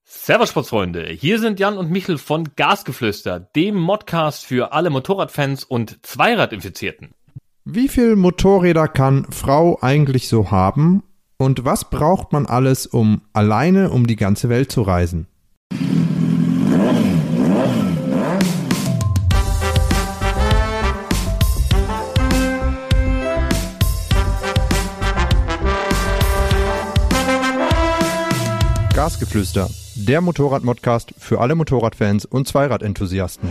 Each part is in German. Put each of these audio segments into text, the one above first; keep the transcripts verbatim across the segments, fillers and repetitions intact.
Servus Sportsfreunde, hier sind Jan und Michel von Gasgeflüster, dem Modcast für alle Motorradfans und Zweiradinfizierten. Wie viel Motorräder kann Frau eigentlich so haben und was braucht man alles, um alleine um die ganze Welt zu reisen? Gasgeflüster, der Motorrad-Modcast für alle Motorradfans und Zweiradenthusiasten.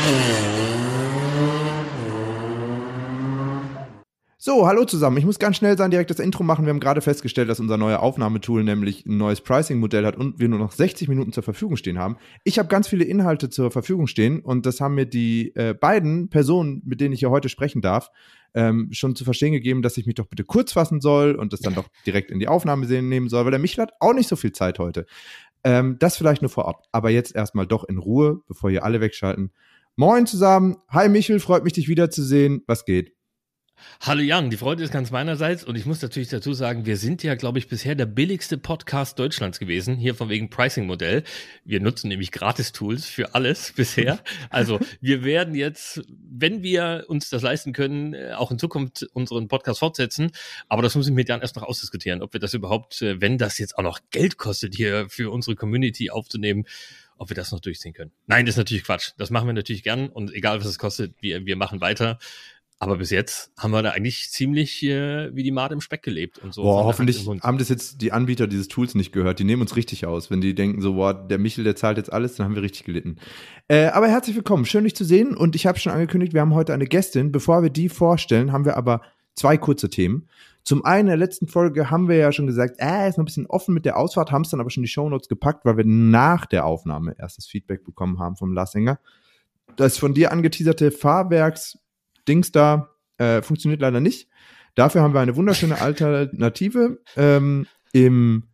So, hallo zusammen. Ich muss ganz schnell sein, direkt das Intro machen. Wir haben gerade festgestellt, dass unser neues Aufnahmetool nämlich ein neues Pricing-Modell hat und wir nur noch sechzig Minuten zur Verfügung stehen haben. Ich habe ganz viele Inhalte zur Verfügung stehen und das haben mir die äh, beiden Personen, mit denen ich hier heute sprechen darf, ähm, schon zu verstehen gegeben, dass ich mich doch bitte kurz fassen soll und das dann doch direkt in die Aufnahme nehmen soll, weil der Michel hat auch nicht so viel Zeit heute. Ähm, das vielleicht nur vorab. Aber jetzt erstmal doch in Ruhe, bevor hier alle wegschalten. Moin zusammen. Hi Michel, freut mich, dich wiederzusehen. Was geht? Hallo Jan, die Freude ist ganz meinerseits und ich muss natürlich dazu sagen, wir sind ja, glaube ich, bisher der billigste Podcast Deutschlands gewesen, hier von wegen Pricing-Modell. Wir nutzen nämlich Gratis-Tools für alles bisher. Also wir werden jetzt, wenn wir uns das leisten können, auch in Zukunft unseren Podcast fortsetzen. Aber das muss ich mit Jan erst noch ausdiskutieren, ob wir das überhaupt, wenn das jetzt auch noch Geld kostet, hier für unsere Community aufzunehmen, ob wir das noch durchziehen können. Nein, das ist natürlich Quatsch. Das machen wir natürlich gern und egal, was es kostet, wir, wir machen weiter. Aber bis jetzt haben wir da eigentlich ziemlich äh, wie die Made im Speck gelebt. Und so. Boah, hoffentlich haben das jetzt die Anbieter dieses Tools nicht gehört. Die nehmen uns richtig aus. Wenn die denken so, boah, der Michel, der zahlt jetzt alles, dann haben wir richtig gelitten. Äh, aber herzlich willkommen, schön dich zu sehen. Und ich habe schon angekündigt, wir haben heute eine Gästin. Bevor wir die vorstellen, haben wir aber zwei kurze Themen. Zum einen, in der letzten Folge haben wir ja schon gesagt, äh, ist noch ein bisschen offen mit der Ausfahrt, haben es dann aber schon die Shownotes gepackt, weil wir nach der Aufnahme erst das Feedback bekommen haben vom Lars Enger. Das von dir angeteaserte Fahrwerks Dings da äh, funktioniert leider nicht. Dafür haben wir eine wunderschöne Alternative. Ähm, Im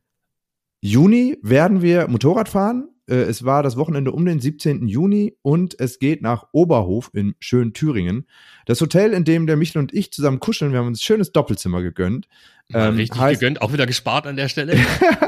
Juni werden wir Motorrad fahren. Äh, es war das Wochenende um den siebzehnten Juni und es geht nach Oberhof in schönen Thüringen. Das Hotel, in dem der Michel und ich zusammen kuscheln, wir haben uns ein schönes Doppelzimmer gegönnt. Ähm, richtig heißt, gegönnt, auch wieder gespart an der Stelle.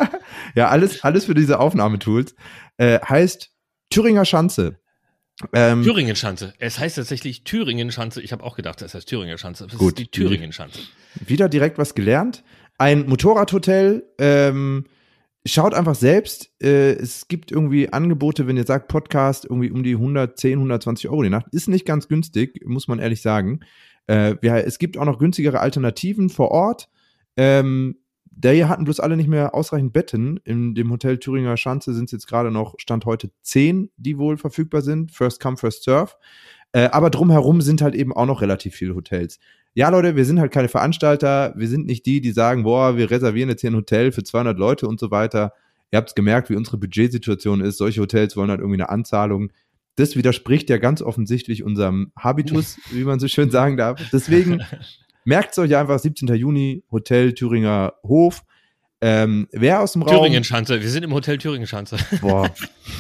Ja, alles, alles für diese Aufnahmetools. Äh, heißt Thüringer Schanze. Ähm, Thüringen-Schanze. Es heißt tatsächlich Thüringen-Schanze. Ich habe auch gedacht, das heißt Thüringen-Schanze. Das gut. Ist die Thüringen-Schanze. Wieder direkt was gelernt. Ein Motorradhotel. Ähm, schaut einfach selbst. Äh, es gibt irgendwie Angebote, wenn ihr sagt Podcast, irgendwie um die hundertzehn, hundertzwanzig Euro die Nacht. Ist nicht ganz günstig, muss man ehrlich sagen. Äh, ja, es gibt auch noch günstigere Alternativen vor Ort. Ähm, Der hier hatten bloß alle nicht mehr ausreichend Betten. In dem Hotel Thüringer Schanze sind es jetzt gerade noch, Stand heute zehn, die wohl verfügbar sind. First come, first serve. Äh, aber drumherum sind halt eben auch noch relativ viele Hotels. Ja, Leute, wir sind halt keine Veranstalter. Wir sind nicht die, die sagen, boah, wir reservieren jetzt hier ein Hotel für zweihundert Leute und so weiter. Ihr habt es gemerkt, wie unsere Budgetsituation ist. Solche Hotels wollen halt irgendwie eine Anzahlung. Das widerspricht ja ganz offensichtlich unserem Habitus, wie man so schön sagen darf. Deswegen merkt es euch einfach, siebzehnten Juni, Hotel Thüringer Hof. Ähm, wer aus dem Raum... Thüringen-Schanze, wir sind im Hotel Thüringen-Schanze. Boah.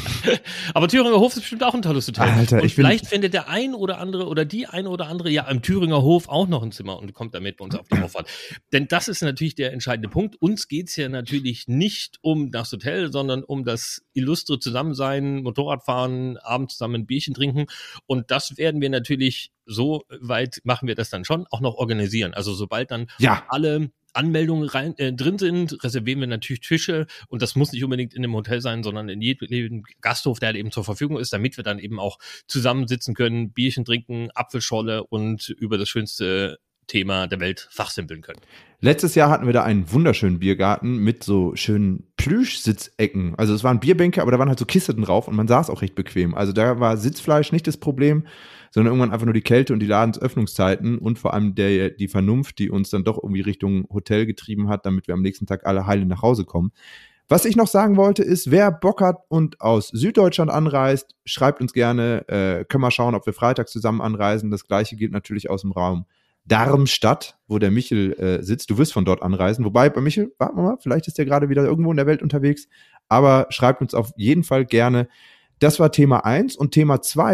Aber Thüringer Hof ist bestimmt auch ein tolles Hotel. Alter, und ich vielleicht bin... findet der ein oder andere oder die ein oder andere ja im Thüringer Hof auch noch ein Zimmer und kommt damit bei uns auf die Auffahrt. Denn das ist natürlich der entscheidende Punkt. Uns geht's ja natürlich nicht um das Hotel, sondern um das illustre Zusammensein, Motorradfahren, abends zusammen ein Bierchen trinken. Und das werden wir natürlich, so weit machen wir das dann schon, auch noch organisieren. Also sobald dann ja. alle Anmeldungen rein, äh, drin sind, reservieren wir natürlich Tische und das muss nicht unbedingt in einem Hotel sein, sondern in jedem Gasthof, der halt eben zur Verfügung ist, damit wir dann eben auch zusammensitzen können, Bierchen trinken, Apfelschorle und über das schönste Thema der Welt fachsimpeln können. Letztes Jahr hatten wir da einen wunderschönen Biergarten mit so schönen Plüschsitzecken. Also es waren Bierbänke, aber da waren halt so Kissen drauf und man saß auch recht bequem. Also da war Sitzfleisch nicht das Problem, sondern irgendwann einfach nur die Kälte und die Ladensöffnungszeiten und vor allem der, die Vernunft, die uns dann doch irgendwie Richtung Hotel getrieben hat, damit wir am nächsten Tag alle heile nach Hause kommen. Was ich noch sagen wollte ist, wer Bock hat und aus Süddeutschland anreist, schreibt uns gerne, äh, können wir schauen, ob wir freitags zusammen anreisen. Das gleiche gilt natürlich aus dem Raum Darmstadt, wo der Michel äh, sitzt. Du wirst von dort anreisen. Wobei, bei Michel, warten wir mal, vielleicht ist der gerade wieder irgendwo in der Welt unterwegs. Aber schreibt uns auf jeden Fall gerne. Das war Thema eins. Und Thema zwei,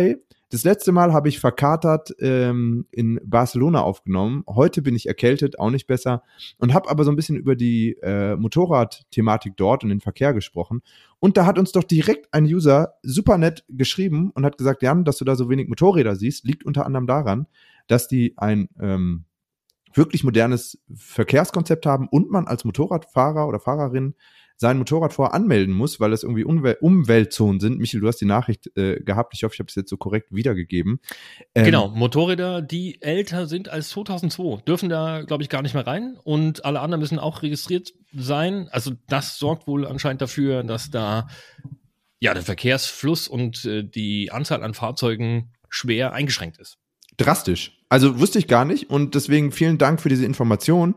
Das letzte Mal habe ich verkatert ähm, in Barcelona aufgenommen. Heute bin ich erkältet, auch nicht besser. Und habe aber so ein bisschen über die äh, Motorradthematik dort und den Verkehr gesprochen. Und da hat uns doch direkt ein User super nett geschrieben und hat gesagt, Jan, dass du da so wenig Motorräder siehst, liegt unter anderem daran, dass die ein ähm, wirklich modernes Verkehrskonzept haben und man als Motorradfahrer oder Fahrerin sein Motorrad vorher anmelden muss, weil es irgendwie Umwel- Umweltzonen sind. Michael, du hast die Nachricht äh, gehabt. Ich hoffe, ich habe es jetzt so korrekt wiedergegeben. Ähm, genau, Motorräder, die älter sind als zweitausendzwei, dürfen da, glaube ich, gar nicht mehr rein. Und alle anderen müssen auch registriert sein. Also das sorgt wohl anscheinend dafür, dass da ja der Verkehrsfluss und äh, die Anzahl an Fahrzeugen schwer eingeschränkt ist. Drastisch. Also wusste ich gar nicht. Und deswegen vielen Dank für diese Information.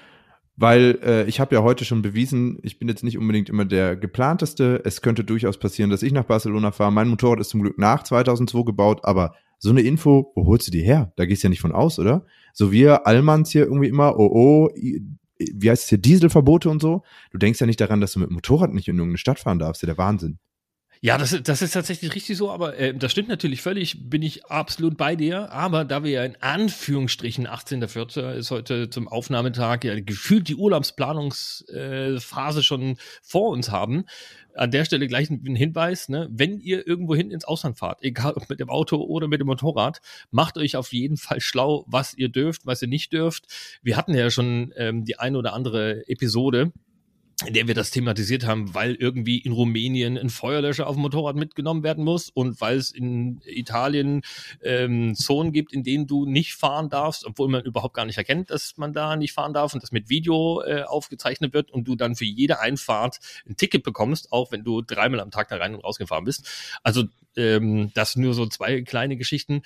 Weil äh, ich habe ja heute schon bewiesen, ich bin jetzt nicht unbedingt immer der geplanteste. Es könnte durchaus passieren, dass ich nach Barcelona fahre. Mein Motorrad ist zum Glück nach zweitausendzwei gebaut, aber so eine Info, wo holst du die her? Da gehst du ja nicht von aus, oder? So wir Allmanns hier irgendwie immer, oh oh, wie heißt es hier, Dieselverbote und so. Du denkst ja nicht daran, dass du mit dem Motorrad nicht in irgendeine Stadt fahren darfst. Das ist ja der Wahnsinn. Ja, das, das ist tatsächlich richtig so, aber äh, das stimmt natürlich völlig, bin ich absolut bei dir, aber da wir ja in Anführungsstrichen achtzehnter vierter ist heute zum Aufnahmetag ja gefühlt die Urlaubsplanungsphase äh, schon vor uns haben, an der Stelle gleich ein Hinweis, ne, wenn ihr irgendwohin ins Ausland fahrt, egal ob mit dem Auto oder mit dem Motorrad, macht euch auf jeden Fall schlau, was ihr dürft, was ihr nicht dürft. Wir hatten ja schon ähm, die eine oder andere Episode, in der wir das thematisiert haben, weil irgendwie in Rumänien ein Feuerlöscher auf dem Motorrad mitgenommen werden muss und weil es in Italien ähm, Zonen gibt, in denen du nicht fahren darfst, obwohl man überhaupt gar nicht erkennt, dass man da nicht fahren darf und das mit Video äh, aufgezeichnet wird und du dann für jede Einfahrt ein Ticket bekommst, auch wenn du dreimal am Tag da rein und rausgefahren bist. Also ähm, das nur so zwei kleine Geschichten.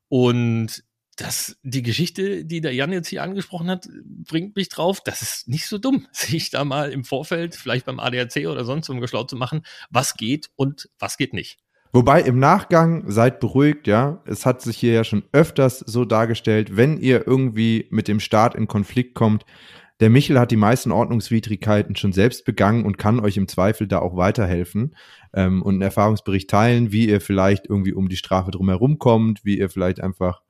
Und das, die Geschichte, die der Jan jetzt hier angesprochen hat, bringt mich drauf, das ist nicht so dumm, sich da mal im Vorfeld, vielleicht beim A D A C oder sonst wo schlau zu machen, was geht und was geht nicht. Wobei im Nachgang, seid beruhigt, ja, es hat sich hier ja schon öfters so dargestellt, wenn ihr irgendwie mit dem Staat in Konflikt kommt, der Michel hat die meisten Ordnungswidrigkeiten schon selbst begangen und kann euch im Zweifel da auch weiterhelfen ähm, und einen Erfahrungsbericht teilen, wie ihr vielleicht irgendwie um die Strafe drumherum kommt, wie ihr vielleicht einfach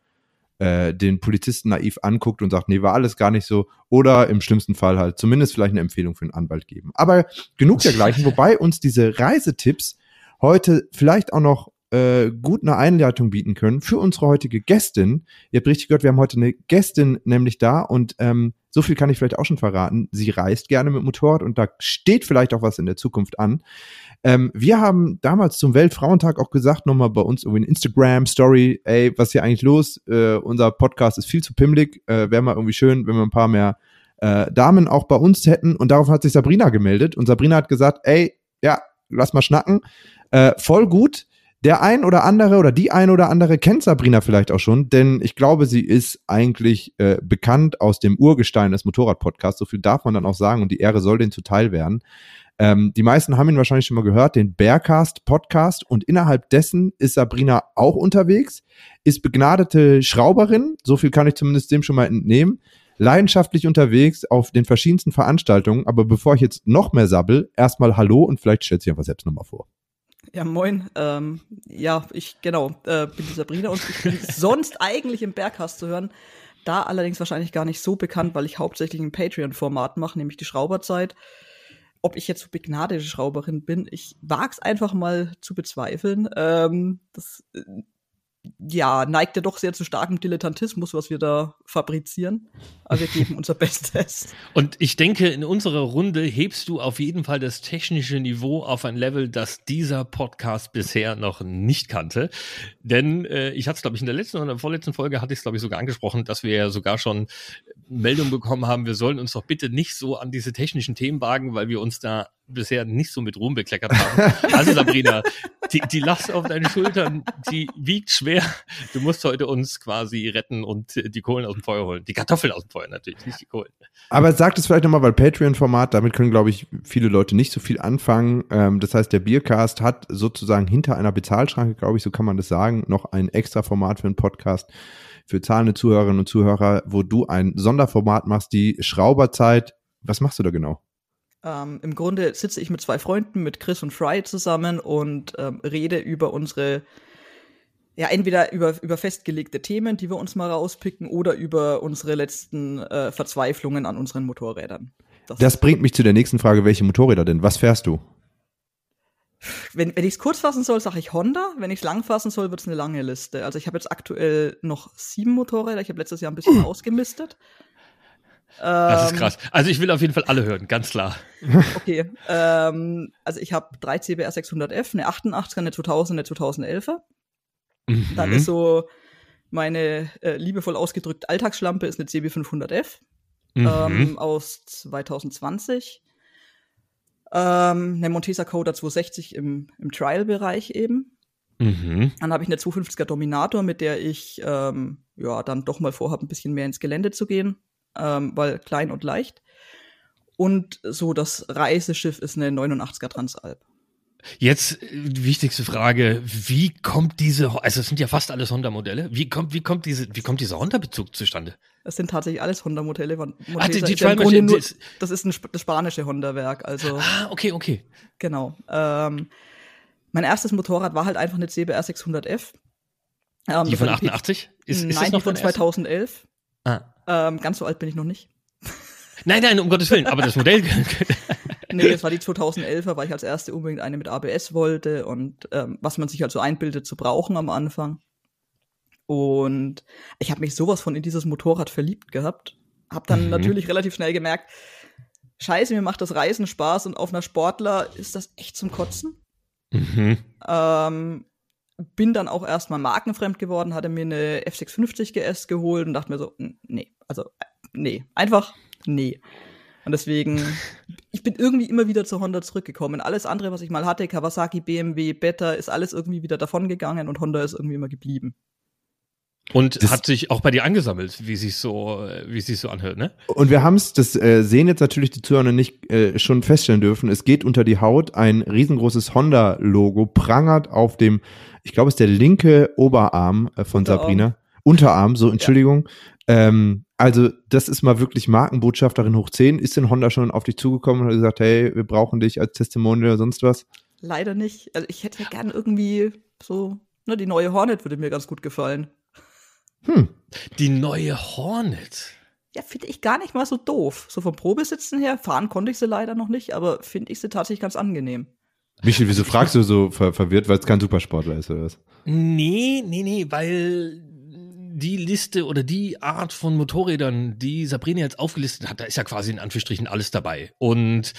den Polizisten naiv anguckt und sagt, nee, war alles gar nicht so. Oder im schlimmsten Fall halt zumindest vielleicht eine Empfehlung für einen Anwalt geben. Aber genug dergleichen, wobei uns diese Reisetipps heute vielleicht auch noch äh, gut eine Einleitung bieten können für unsere heutige Gästin. Ihr habt richtig gehört, wir haben heute eine Gästin nämlich da und ähm, so viel kann ich vielleicht auch schon verraten. Sie reist gerne mit Motorrad und da steht vielleicht auch was in der Zukunft an. Ähm, wir haben damals zum Weltfrauentag auch gesagt, nochmal bei uns irgendwie eine Instagram-Story, ey, was ist hier eigentlich los? Äh, unser Podcast ist viel zu pimmelig, äh, wäre mal irgendwie schön, wenn wir ein paar mehr äh, Damen auch bei uns hätten. Und darauf hat sich Sabrina gemeldet und Sabrina hat gesagt, ey, ja, lass mal schnacken. Äh, voll gut. Der ein oder andere oder die ein oder andere kennt Sabrina vielleicht auch schon, denn ich glaube, sie ist eigentlich äh, bekannt aus dem Urgestein des Motorrad-Podcasts. So viel darf man dann auch sagen und die Ehre soll denen zuteil werden. Ähm, die meisten haben ihn wahrscheinlich schon mal gehört, den Bearcast-Podcast, und innerhalb dessen ist Sabrina auch unterwegs, ist begnadete Schrauberin, so viel kann ich zumindest dem schon mal entnehmen, leidenschaftlich unterwegs auf den verschiedensten Veranstaltungen, aber bevor ich jetzt noch mehr sabbel, erstmal Hallo und vielleicht stellt sie einfach selbst nochmal vor. Ja, moin. Ähm, ja, ich, genau, äh, bin die Sabrina und ich bin sonst eigentlich im Bergcast zu hören, da allerdings wahrscheinlich gar nicht so bekannt, weil ich hauptsächlich ein Patreon-Format mache, nämlich die Schrauberzeit. Ob ich jetzt so begnadete Schrauberin bin, ich wag's einfach mal zu bezweifeln. Ähm, das äh, ja, neigt ja doch sehr zu starkem Dilettantismus, was wir da fabrizieren. Aber wir geben unser Bestes. Und ich denke, in unserer Runde hebst du auf jeden Fall das technische Niveau auf ein Level, das dieser Podcast bisher noch nicht kannte. Denn äh, ich hatte es, glaube ich, in der letzten oder vorletzten Folge hatte ich es, glaube ich, sogar angesprochen, dass wir ja sogar schon Meldungen bekommen haben, wir sollen uns doch bitte nicht so an diese technischen Themen wagen, weil wir uns da bisher nicht so mit Ruhm bekleckert haben. Also Sabrina, die, die Last auf deinen Schultern, die wiegt schwer. Du musst heute uns quasi retten und die Kohlen aus dem Feuer holen. Die Kartoffeln aus dem Feuer natürlich, nicht die Kohlen. Aber sagt es vielleicht nochmal, weil Patreon-Format, damit können, glaube ich, viele Leute nicht so viel anfangen. Ähm, das heißt, der Bearcast hat sozusagen hinter einer Bezahlschranke, glaube ich, so kann man das sagen, noch ein extra Format für einen Podcast für zahlende Zuhörerinnen und Zuhörer, wo du ein Sonderformat machst, die Schrauberzeit. Was machst du da genau? Ähm, Im Grunde sitze ich mit zwei Freunden, mit Chris und Fry zusammen und ähm, rede über unsere ja, entweder über, über festgelegte Themen, die wir uns mal rauspicken, oder über unsere letzten äh, Verzweiflungen an unseren Motorrädern. Das, das bringt mich zu der nächsten Frage, welche Motorräder denn? Was fährst du? Wenn, wenn ich es kurz fassen soll, sage ich Honda. Wenn ich es lang fassen soll, wird es eine lange Liste. Also ich habe jetzt aktuell noch sieben Motorräder. Ich habe letztes Jahr ein bisschen ausgemistet. Das ist krass. Also ich will auf jeden Fall alle hören, ganz klar. Okay. Ähm, also ich habe drei C B R sechshundert F, eine achtundachtziger, eine zweitausend, eine zweitausendelfer. Mhm. Dann ist so meine äh, liebevoll ausgedrückt Alltagsschlampe ist eine C B fünfhundert F mhm. ähm, aus zweitausendzwanzig. Ähm, eine Montesa Coda zweihundertsechzig im, im Trial-Bereich eben. Mhm. Dann habe ich eine zweihundertfünfziger Dominator, mit der ich ähm, ja dann doch mal vorhabe, ein bisschen mehr ins Gelände zu gehen, ähm, weil klein und leicht. Und so das Reiseschiff ist eine neunundachtziger Transalp. Jetzt die wichtigste Frage, wie kommt diese, also es sind ja fast alles Honda-Modelle, wie kommt, wie kommt diese, wie kommt dieser Honda-Bezug zustande? Es sind tatsächlich alles Honda-Modelle. Ah, die, die ist ja nur, das ist ein, das spanische Honda-Werk. Also, ah, okay, okay. Genau. Ähm, mein erstes Motorrad war halt einfach eine C B R sechshundert F. Ähm, die von achtundachtzig? Ist, ist nein, das noch die von zweitausendelf. Ah. Ähm, ganz so alt bin ich noch nicht. Nein, nein, um Gottes Willen, aber das Modell. Nee, es war die zweitausendelfer, weil ich als erste unbedingt eine mit A B S wollte und ähm, was man sich halt so einbildet zu brauchen am Anfang. Und ich habe mich sowas von in dieses Motorrad verliebt gehabt. Hab dann mhm. natürlich relativ schnell gemerkt, scheiße, mir macht das Reisen Spaß und auf einer Sportler ist das echt zum Kotzen. Mhm. Ähm, bin dann auch erstmal markenfremd geworden, hatte mir eine F sechshundertfünfzig G S geholt und dachte mir so, nee, also nee, einfach nee. Und deswegen, ich bin irgendwie immer wieder zu Honda zurückgekommen. Alles andere, was ich mal hatte, Kawasaki, B M W, Beta, ist alles irgendwie wieder davongegangen und Honda ist irgendwie immer geblieben. Und das hat sich auch bei dir angesammelt, wie sich so, wie es sich so anhört, ne? Und wir haben es, das äh, sehen jetzt natürlich die Zuhörer nicht äh, schon feststellen dürfen. Es geht unter die Haut, ein riesengroßes Honda-Logo prangert auf dem, ich glaube, es ist der linke Oberarm äh, von Unterarm. Sabrina. Unterarm, so, Entschuldigung. Ja. Ähm, also, das ist mal wirklich Markenbotschafterin hoch zehn. Ist denn Honda schon auf dich zugekommen und hat gesagt, hey, wir brauchen dich als Testimonial oder sonst was? Leider nicht. Also, ich hätte ja gern irgendwie so, ne, die neue Hornet würde mir ganz gut gefallen. Hm. Die neue Hornet. Ja, finde ich gar nicht mal so doof. So vom Probesitzen her, fahren konnte ich sie leider noch nicht, aber finde ich sie tatsächlich ganz angenehm. Michel, wieso fragst du so ver- verwirrt, weil es kein Supersportler ist oder was? Nee, nee, nee, weil die Liste oder die Art von Motorrädern, die Sabrina jetzt aufgelistet hat, da ist ja quasi in Anführungsstrichen alles dabei. Und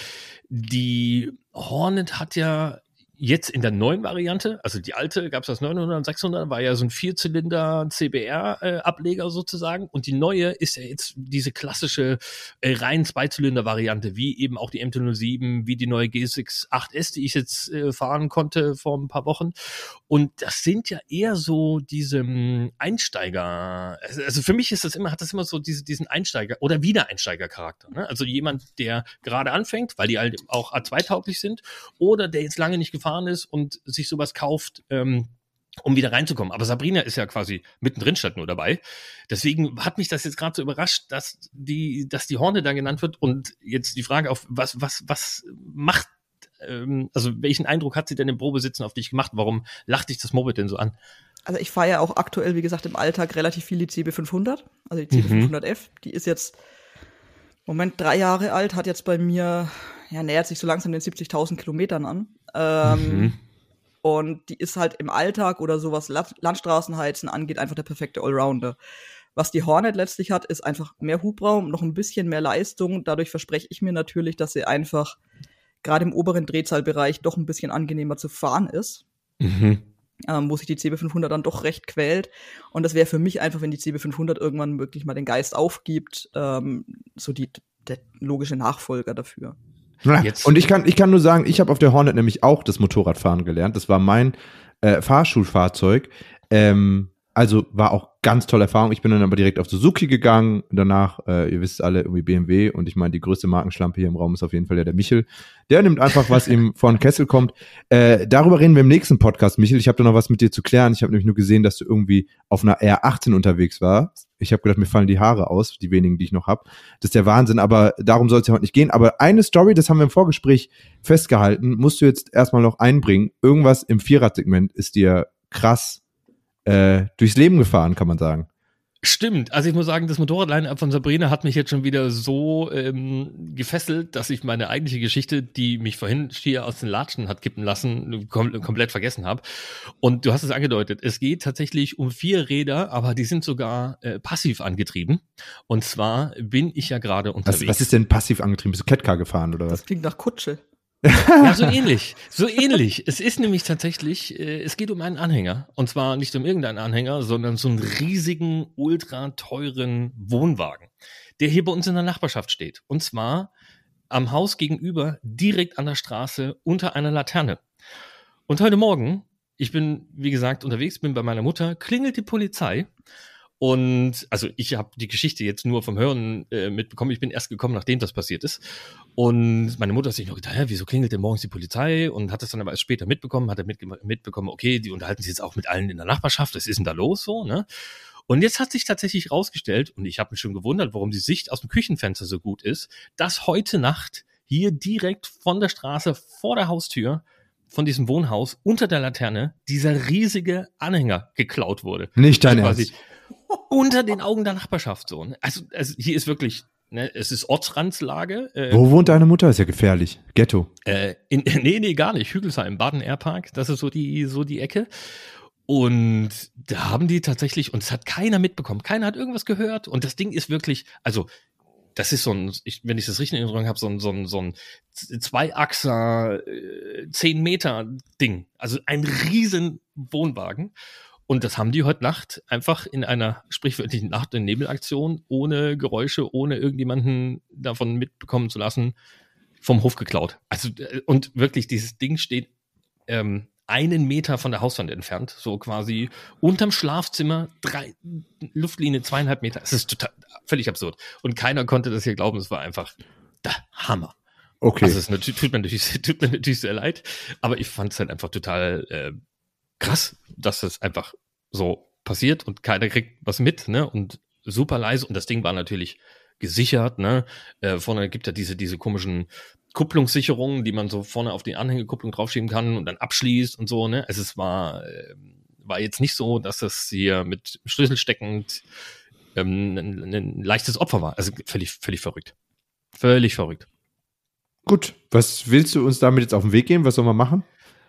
die Hornet hat ja jetzt in der neuen Variante, also die alte, gab es das neunhundert und sechshundert, war ja so ein Vierzylinder C B R-Ableger äh, sozusagen. Und die neue ist ja jetzt diese klassische äh, rein Zweizylinder-Variante, wie eben auch die M T null sieben, wie die neue G sechs acht S, die ich jetzt äh, fahren konnte vor ein paar Wochen. Und das sind ja eher so diese m, Einsteiger, also für mich ist das immer, hat das immer so diese, diesen Einsteiger- oder Wiedereinsteiger-Charakter. Ne? Also jemand, der gerade anfängt, weil die halt auch A zwei tauglich sind, oder der jetzt lange nicht gefahren ist und sich sowas kauft, ähm, um wieder reinzukommen. Aber Sabrina ist ja quasi mittendrin statt nur dabei. Deswegen hat mich das jetzt gerade so überrascht, dass die, dass die Hornet da genannt wird. Und jetzt die Frage auf, was, was, was macht, ähm, also welchen Eindruck hat sie denn im Probesitzen auf dich gemacht? Warum lacht dich das Moped denn so an? Also ich fahre ja auch aktuell, wie gesagt, im Alltag relativ viel die C B fünfhundert, also die C B fünfhundert F. Die ist jetzt im Moment drei Jahre alt, hat jetzt bei mir, ja, nähert sich so langsam den siebzigtausend Kilometern an. Ähm, mhm. Und die ist halt im Alltag oder so, was Landstraßenheizen angeht, einfach der perfekte Allrounder. Was die Hornet letztlich hat, ist einfach mehr Hubraum, noch ein bisschen mehr Leistung. Dadurch verspreche ich mir natürlich, dass sie einfach gerade im oberen Drehzahlbereich doch ein bisschen angenehmer zu fahren ist. Mhm. Ähm, wo sich die C B fünfhundert dann doch recht quält. Und das wäre für mich einfach, wenn die C B fünfhundert irgendwann wirklich mal den Geist aufgibt, ähm, so die, der logische Nachfolger dafür. Jetzt. Und ich kann, ich kann nur sagen, ich habe auf der Hornet nämlich auch das Motorradfahren gelernt. Das war mein äh, Fahrschulfahrzeug. Ähm, also war auch ganz tolle Erfahrung. Ich bin dann aber direkt auf Suzuki gegangen. Danach, äh, ihr wisst alle, irgendwie B M W. Und ich meine, die größte Markenschlampe hier im Raum ist auf jeden Fall der, der Michel. Der nimmt einfach, was ihm von Kessel kommt. Äh, darüber reden wir im nächsten Podcast, Michel. Ich habe da noch was mit dir zu klären. Ich habe nämlich nur gesehen, dass du irgendwie auf einer R achtzehn unterwegs warst. Ich habe gedacht, mir fallen die Haare aus, die wenigen, die ich noch habe. Das ist der Wahnsinn, aber darum soll es ja heute nicht gehen. Aber eine Story, das haben wir im Vorgespräch festgehalten, musst du jetzt erstmal noch einbringen. Irgendwas im Vierradsegment ist dir krass äh, durchs Leben gefahren, kann man sagen. Stimmt, also ich muss sagen, das Motorrad-Line-Up von Sabrina hat mich jetzt schon wieder so ähm, gefesselt, dass ich meine eigentliche Geschichte, die mich vorhin schier aus den Latschen hat kippen lassen, kom- komplett vergessen habe. Und du hast es angedeutet, es geht tatsächlich um vier Räder, aber die sind sogar äh, passiv angetrieben. Und zwar bin ich ja gerade unterwegs. Was, was ist denn passiv angetrieben? Bist du Catcar gefahren oder was? Das klingt nach Kutsche. Ja, so ähnlich, so ähnlich. Es ist nämlich tatsächlich, äh, es geht um einen Anhänger. Und zwar nicht um irgendeinen Anhänger, sondern so einen riesigen, ultra teuren Wohnwagen, der hier bei uns in der Nachbarschaft steht. Und zwar am Haus gegenüber, direkt an der Straße, unter einer Laterne. Und heute Morgen, ich bin, wie gesagt, unterwegs, bin bei meiner Mutter, klingelt die Polizei. Und also ich habe die Geschichte jetzt nur vom Hören äh, mitbekommen. Ich bin erst gekommen, nachdem das passiert ist. Und meine Mutter hat sich noch gedacht, hä, wieso klingelt denn morgens die Polizei? Und hat das dann aber erst später mitbekommen, hat er mitge- mitbekommen, okay, die unterhalten sich jetzt auch mit allen in der Nachbarschaft. Was ist denn da los so, ne? Und jetzt hat sich tatsächlich rausgestellt, und ich habe mich schon gewundert, warum die Sicht aus dem Küchenfenster so gut ist, dass heute Nacht hier direkt von der Straße vor der Haustür von diesem Wohnhaus unter der Laterne dieser riesige Anhänger geklaut wurde. Nicht dein Also Ernst. quasi unter den Augen der Nachbarschaft so. Ne? Also, also hier ist wirklich, ne, es ist Ortsrandslage. Äh, Wo wohnt deine Mutter? Ist ja gefährlich. Ghetto. äh, in, nee, nee, gar nicht. Hügelsheim, Baden-Airpark, das ist so die, so die Ecke. Und da haben die tatsächlich, und es hat keiner mitbekommen, keiner hat irgendwas gehört. Und das Ding ist wirklich, also das ist so ein, ich, wenn ich das richtig in Erinnerung habe, so ein, so ein, so ein Zweiachser, äh, zehn Meter Ding. Also ein riesen Wohnwagen. Und das haben die heute Nacht einfach in einer sprichwörtlichen Nacht- und Nebelaktion, ohne Geräusche, ohne irgendjemanden davon mitbekommen zu lassen, vom Hof geklaut. Also, äh, und wirklich, dieses Ding steht ähm, einen Meter von der Hauswand entfernt, so quasi unterm Schlafzimmer, drei, Luftlinie zweieinhalb Meter. Es ist total, völlig absurd. Und keiner konnte das hier glauben, es war einfach der Hammer. Okay. Also, es natürlich, tut, mir natürlich, tut mir natürlich sehr leid, aber ich fand es halt einfach total äh, krass, dass es einfach so passiert und keiner kriegt was mit, ne? Und super leise. Und das Ding war natürlich gesichert, ne? Äh, vorne gibt ja diese, diese komischen Kupplungssicherungen, die man so vorne auf die Anhängekupplung draufschieben kann und dann abschließt und so, ne? Also es war, äh, war jetzt nicht so, dass das hier mit Schlüssel steckend ähm, ein, ein leichtes Opfer war. Also völlig, völlig verrückt. Völlig verrückt. Gut. Was willst du uns damit jetzt auf den Weg geben? Was sollen wir machen?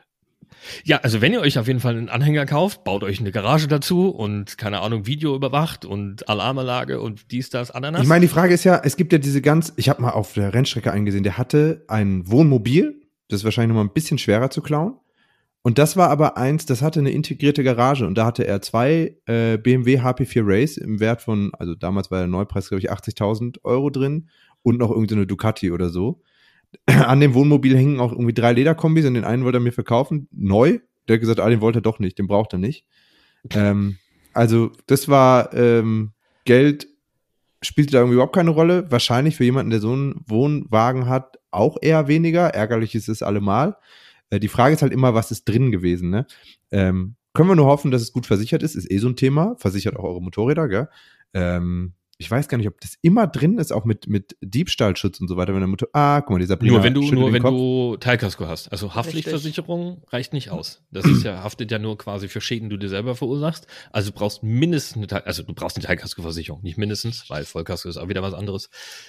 Ja, also wenn ihr euch auf jeden Fall einen Anhänger kauft, baut euch eine Garage dazu und, keine Ahnung, Video überwacht und Alarmanlage und dies, das, Ananas. Ich meine, die Frage ist ja, es gibt ja diese ganz, ich habe mal auf der Rennstrecke eingesehen, der hatte ein Wohnmobil, das ist wahrscheinlich noch mal ein bisschen schwerer zu klauen. Und das war aber eins, das hatte eine integrierte Garage und da hatte er zwei äh, B M W H P vier Race im Wert von, also damals war der Neupreis, glaube ich, achtzigtausend Euro drin und noch irgendeine Ducati oder so. An dem Wohnmobil hängen auch irgendwie drei Lederkombis und den einen wollte er mir verkaufen, neu. Der hat gesagt, ah, den wollte er doch nicht, den braucht er nicht. Ähm, also das war, ähm, Geld spielte da irgendwie überhaupt keine Rolle. Wahrscheinlich für jemanden, der so einen Wohnwagen hat, auch eher weniger. Ärgerlich ist es allemal. Äh, die Frage ist halt immer, was ist drin gewesen, ne? Ähm, können wir nur hoffen, dass es gut versichert ist. Ist eh so ein Thema. Versichert auch eure Motorräder, gell? Ähm, Ich weiß gar nicht, ob das immer drin ist, auch mit, mit Diebstahlschutz und so weiter. Wenn der Mutter, ah, guck mal, dieser Sabrina Nur wenn du, schüttelt nur den wenn Kopf. du Teilkasko hast. Also Haftpflichtversicherung reicht nicht aus. Das ist ja, haftet ja nur quasi für Schäden, die du dir selber verursachst. Also du brauchst mindestens eine Teil, also du brauchst eine Teilkaskoversicherung. Nicht mindestens, weil Vollkasko ist auch wieder was anderes.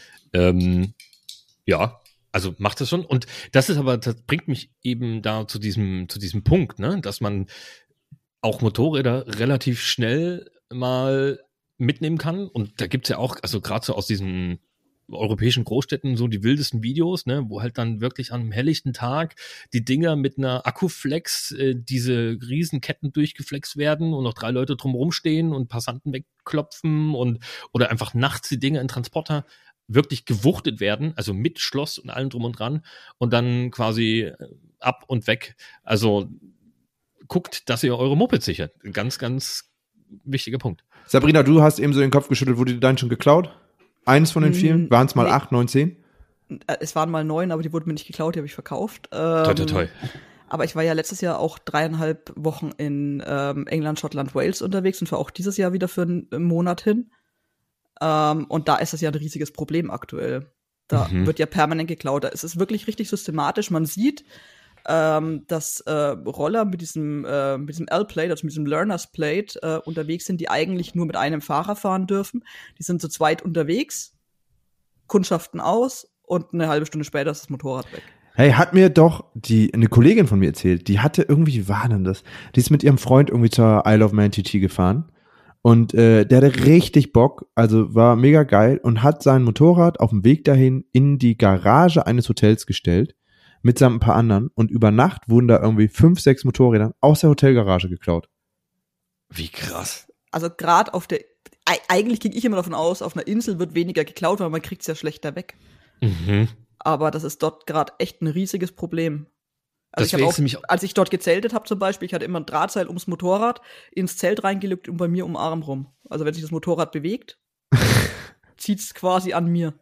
Ähm, ja, also macht das schon. Und das ist aber, das bringt mich eben da zu diesem, zu diesem Punkt, ne, dass man auch Motorräder relativ schnell mal mitnehmen kann. Und da gibt's ja auch, also gerade so aus diesen europäischen Großstädten so die wildesten Videos, ne, wo halt dann wirklich an einem helllichten Tag die Dinger mit einer Akkuflex, äh, diese Riesenketten durchgeflext werden und noch drei Leute drumherum stehen und Passanten wegklopfen und oder einfach nachts die Dinger in Transporter wirklich gewuchtet werden, also mit Schloss und allem drum und dran und dann quasi ab und weg. Also guckt, dass ihr eure Moped sichert. Ganz, ganz wichtiger Punkt. Sabrina, du hast eben so den Kopf geschüttelt, wurde dir dein schon geklaut? Eins von den vielen? Waren es mal nee. acht, neun, zehn? Es waren mal neun, aber die wurden mir nicht geklaut, die habe ich verkauft. Ähm, toi, toi, toi. Aber ich war ja letztes Jahr auch dreieinhalb Wochen in ähm, England, Schottland, Wales unterwegs und war auch dieses Jahr wieder für einen Monat hin. Ähm, und da ist das ja ein riesiges Problem aktuell. Da Mhm. wird ja permanent geklaut. Da ist es wirklich richtig systematisch. Man sieht, ähm, dass äh, Roller mit diesem, äh, mit diesem L-Plate, also mit diesem Learner's Plate, äh, unterwegs sind, die eigentlich nur mit einem Fahrer fahren dürfen. Die sind zu zweit unterwegs, kundschaften aus und eine halbe Stunde später ist das Motorrad weg. Hey, hat mir doch die eine Kollegin von mir erzählt, die hatte irgendwie, wie war denn das? Die ist mit ihrem Freund irgendwie zur Isle of Man T T gefahren und äh, der hatte richtig Bock, also war mega geil und hat sein Motorrad auf dem Weg dahin in die Garage eines Hotels gestellt, mitsamt ein paar anderen und über Nacht wurden da irgendwie fünf, sechs Motorräder aus der Hotelgarage geklaut. Wie krass. Also gerade auf der, eigentlich ging ich immer davon aus, auf einer Insel wird weniger geklaut, weil man kriegt es ja schlechter weg. Mhm. Aber das ist dort gerade echt ein riesiges Problem. Also Das ich hab wäre auch, als ich dort gezeltet habe zum Beispiel, ich hatte immer ein Drahtseil ums Motorrad, ins Zelt reingelegt und bei mir um den Arm rum. Also wenn sich das Motorrad bewegt, zieht es quasi an mir.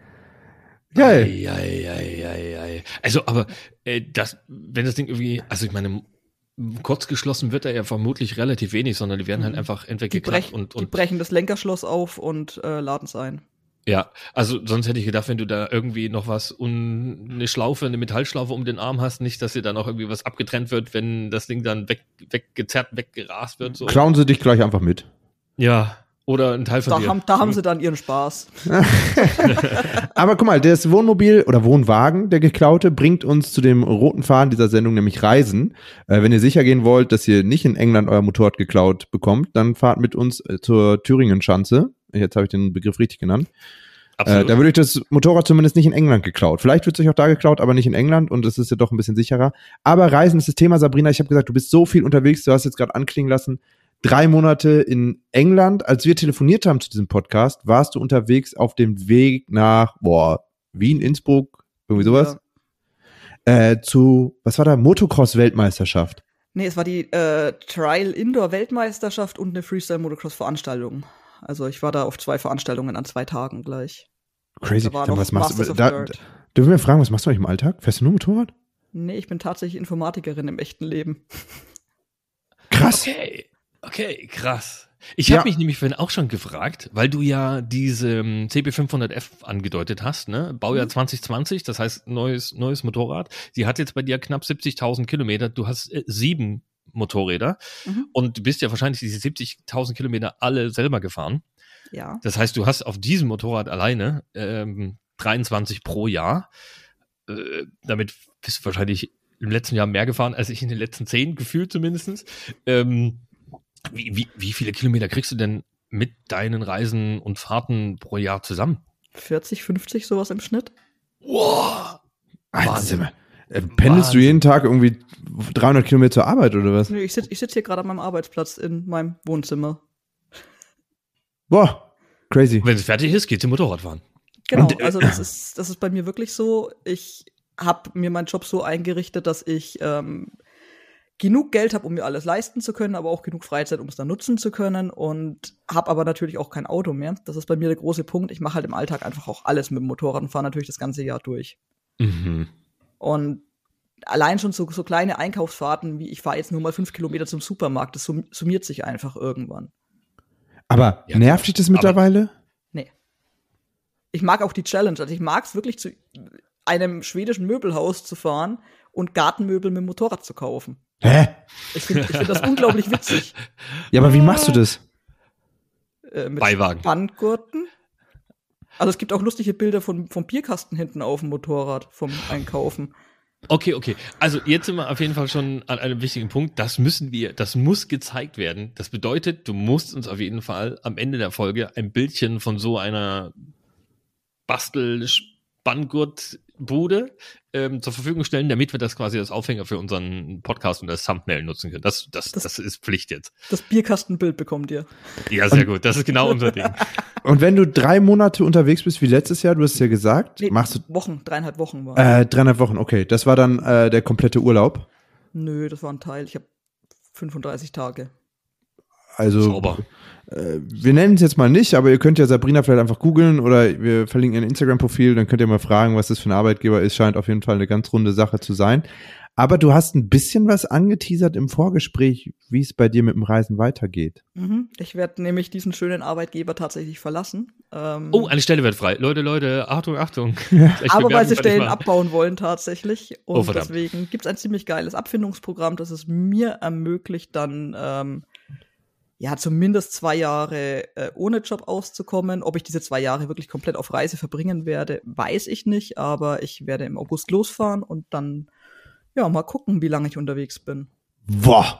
Geil. Ei, ei, ei, ei, ei. Also, aber äh, das, wenn das Ding irgendwie, also ich meine, kurz geschlossen wird er ja vermutlich relativ wenig, sondern die werden halt einfach entweder Die, geklappt brech, und, die und brechen das Lenkerschloss auf und äh, laden es ein. ja, also sonst hätte ich gedacht, wenn du da irgendwie noch was, un, eine Schlaufe, eine Metallschlaufe um den Arm hast, nicht, dass dir da noch irgendwie was abgetrennt wird, wenn das Ding dann weg, weggezerrt, weggerast wird. So. Klauen sie dich gleich einfach mit. Ja, oder ein Teil von Da dir. haben, da haben sie dann ihren Spaß. Aber guck mal, das Wohnmobil oder Wohnwagen, der geklaute, bringt uns zu dem roten Faden dieser Sendung, nämlich Reisen. Äh, wenn ihr sicher gehen wollt, dass ihr nicht in England euer Motorrad geklaut bekommt, dann fahrt mit uns äh, zur Thüringen-Schanze. Jetzt habe ich den Begriff richtig genannt. Äh, da würde ich das Motorrad zumindest nicht in England geklaut. Vielleicht wird es euch auch da geklaut, aber nicht in England und es ist ja doch ein bisschen sicherer. Aber Reisen ist das Thema, Sabrina. Ich habe gesagt, du bist so viel unterwegs, du hast jetzt gerade anklingen lassen, drei Monate in England. Als wir telefoniert haben zu diesem Podcast, warst du unterwegs auf dem Weg nach, boah, Wien, Innsbruck, irgendwie sowas. Ja. Äh, zu, was war da? Motocross-Weltmeisterschaft. Nee, es war die äh, Trial-Indoor-Weltmeisterschaft und eine Freestyle-Motocross-Veranstaltung. Also ich war da auf zwei Veranstaltungen an zwei Tagen gleich. Crazy. Da war Dann noch was machst Masters du? of Da, Dirt. dürfen wir fragen, was machst du eigentlich im Alltag? Fährst du nur Motorrad? Nee, ich bin tatsächlich Informatikerin im echten Leben. Krass. Okay, okay, krass. Ich Ja. habe mich nämlich vorhin auch schon gefragt, weil du ja diese ähm, C B fünfhundert F angedeutet hast, ne? Baujahr Mhm. zwanzig zwanzig, das heißt neues neues Motorrad. Die hat jetzt bei dir knapp siebzigtausend Kilometer. Du hast äh, sieben Motorräder Mhm. und du bist ja wahrscheinlich diese siebzigtausend Kilometer alle selber gefahren. Ja. Das heißt, du hast auf diesem Motorrad alleine ähm, dreiundzwanzig pro Jahr. Äh, damit bist du wahrscheinlich im letzten Jahr mehr gefahren als ich in den letzten zehn, gefühlt zumindest. Ähm, wie, wie, wie viele Kilometer kriegst du denn mit deinen Reisen und Fahrten pro Jahr zusammen? vierzig, fünfzig, sowas im Schnitt. Wow! Wahnsinn. Äh, pendelst du Wahnsinn. jeden Tag irgendwie dreihundert Kilometer zur Arbeit oder was? Nö, ich sitze ich sitz hier gerade an meinem Arbeitsplatz in meinem Wohnzimmer. Boah, crazy. Wenn es fertig ist, geht's im Motorrad fahren. Genau, Und, äh, also das ist, das ist bei mir wirklich so. Ich habe mir meinen Job so eingerichtet, dass ich ähm, genug Geld habe, um mir alles leisten zu können, aber auch genug Freizeit, um es dann nutzen zu können und habe aber natürlich auch kein Auto mehr. Das ist bei mir der große Punkt. Ich mache halt im Alltag einfach auch alles mit dem Motorrad und fahre natürlich das ganze Jahr durch. Mhm. Und allein schon so, so kleine Einkaufsfahrten, wie ich fahre jetzt nur mal fünf Kilometer zum Supermarkt, das sum- summiert sich einfach irgendwann. Aber Ja, nervt dich das mittlerweile? Nee. Ich mag auch die Challenge. Also ich mag es wirklich, zu einem schwedischen Möbelhaus zu fahren und Gartenmöbel mit dem Motorrad zu kaufen. Hä? Ich finde ich find das unglaublich witzig. Ja, aber wie machst du das? Äh, mit Beiwagen. Spanngurten. Also es gibt auch lustige Bilder von, vom Bierkasten hinten auf dem Motorrad, vom Einkaufen. Okay, okay. Also jetzt sind wir auf jeden Fall schon an einem wichtigen Punkt. Das müssen wir, das muss gezeigt werden. Das bedeutet, du musst uns auf jeden Fall am Ende der Folge ein Bildchen von so einer Bastel-Spanngurt-Bude ähm, zur Verfügung stellen, damit wir das quasi als Aufhänger für unseren Podcast und als Thumbnail nutzen können. Das, das, das, Das- ist Pflicht jetzt. Das Bierkastenbild bekommt ihr. Ja, sehr gut. Das ist genau unser Ding. Und wenn du drei Monate unterwegs bist, wie letztes Jahr, du hast es ja gesagt, Nee, machst du Wochen, dreieinhalb Wochen war. äh, dreieinhalb Wochen, okay. Das war dann äh, der komplette Urlaub. Nö, das war ein Teil. Ich habe fünfunddreißig Tage. Also Sauber. äh, wir nennen es jetzt mal nicht, aber ihr könnt ja Sabrina vielleicht einfach googeln oder wir verlinken ihr Instagram-Profil, dann könnt ihr mal fragen, was das für ein Arbeitgeber ist. Scheint auf jeden Fall eine ganz runde Sache zu sein. Aber du hast ein bisschen was angeteasert im Vorgespräch, wie es bei dir mit dem Reisen weitergeht. Mhm. Ich werde nämlich diesen schönen Arbeitgeber tatsächlich verlassen. Ähm, Oh, eine Stelle wird frei. Leute, Leute, Achtung, Achtung. aber weil sie Stellen abbauen wollen tatsächlich. Und Oh, verdammt. deswegen gibt es ein ziemlich geiles Abfindungsprogramm, das es mir ermöglicht, dann ähm, ja zumindest zwei Jahre äh, ohne Job auszukommen. Ob ich diese zwei Jahre wirklich komplett auf Reise verbringen werde, weiß ich nicht. Aber ich werde im August losfahren und dann ja mal gucken, wie lange ich unterwegs bin. Boah.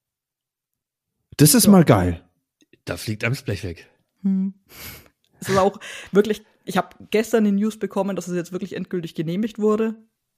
Das ist Ja. mal geil. Da fliegt einem das Blech weg. Hm. Es ist auch wirklich, ich habe gestern die News bekommen, dass es jetzt wirklich endgültig genehmigt wurde.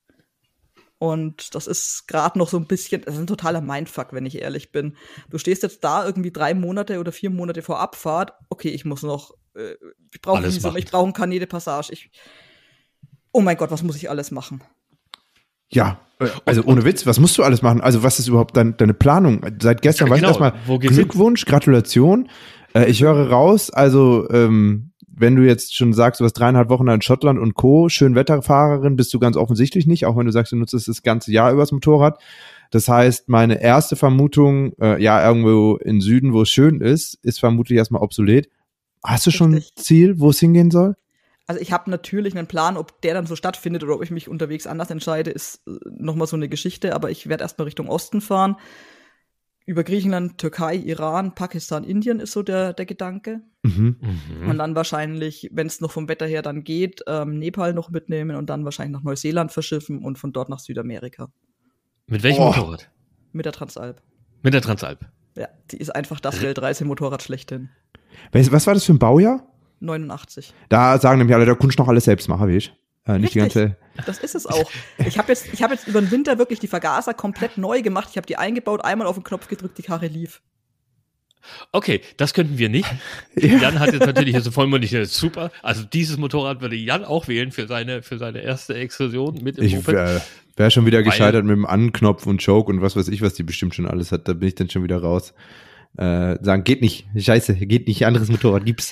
Und das ist gerade noch so ein bisschen, das ist ein totaler Mindfuck, wenn ich ehrlich bin. Du stehst jetzt da irgendwie drei Monate oder vier Monate vor Abfahrt. Okay, ich muss noch, äh, ich brauche Alles Visum, machen. ich brauche ein Kanäle-Passage. Ich, oh mein Gott, was muss ich alles machen? Ja, also ohne Witz, was musst du alles machen? Also was ist überhaupt dein, deine Planung? Seit gestern Ja, weiß genau. ich erstmal Wo geht's Glückwunsch, Gratulation. Äh, ich höre raus, also ähm, wenn du jetzt schon sagst, du hast dreieinhalb Wochen in Schottland und Co., Schönwetterfahrerin bist du ganz offensichtlich nicht, auch wenn du sagst, du nutzt es das ganze Jahr übers Motorrad. Das heißt, meine erste Vermutung, äh, ja, irgendwo im Süden, wo es schön ist, ist vermutlich erstmal obsolet. Hast du schon ein Richtig. Ziel, wo es hingehen soll? Also ich habe natürlich einen Plan, ob der dann so stattfindet oder ob ich mich unterwegs anders entscheide, ist äh, nochmal so eine Geschichte. Aber ich werde erstmal Richtung Osten fahren. Über Griechenland, Türkei, Iran, Pakistan, Indien ist so der, der Gedanke. Mhm. Mhm. Und dann wahrscheinlich, wenn es noch vom Wetter her dann geht, ähm, Nepal noch mitnehmen und dann wahrscheinlich nach Neuseeland verschiffen und von dort nach Südamerika. Mit welchem Oh. Motorrad? Mit der Transalp. Mit der Transalp. Ja, die ist einfach das Weltreisemotorrad schlechthin. Was was war das für ein Baujahr? neunundachtzig. Da sagen nämlich alle, da kannst du noch alles selbst machen, weißt du? Äh, nicht die Richtig. ganze. Das ist es auch. Ich habe jetzt, ich hab jetzt über den Winter wirklich die Vergaser komplett neu gemacht. Ich habe die eingebaut, einmal auf den Knopf gedrückt, die Karre lief. Okay, das könnten wir nicht. Ja. Jan hat jetzt natürlich hier so vollmundig, das ist super. Also dieses Motorrad würde Jan auch wählen für seine, für seine erste Exkursion mit im Ich Moped. wäre wär schon wieder Weil- gescheitert mit dem Anknopf und Choke und was weiß ich, was die bestimmt schon alles hat. Da bin ich dann schon wieder raus. Äh, sagen, geht nicht. Scheiße, geht nicht. Anderes Motorrad gibt's.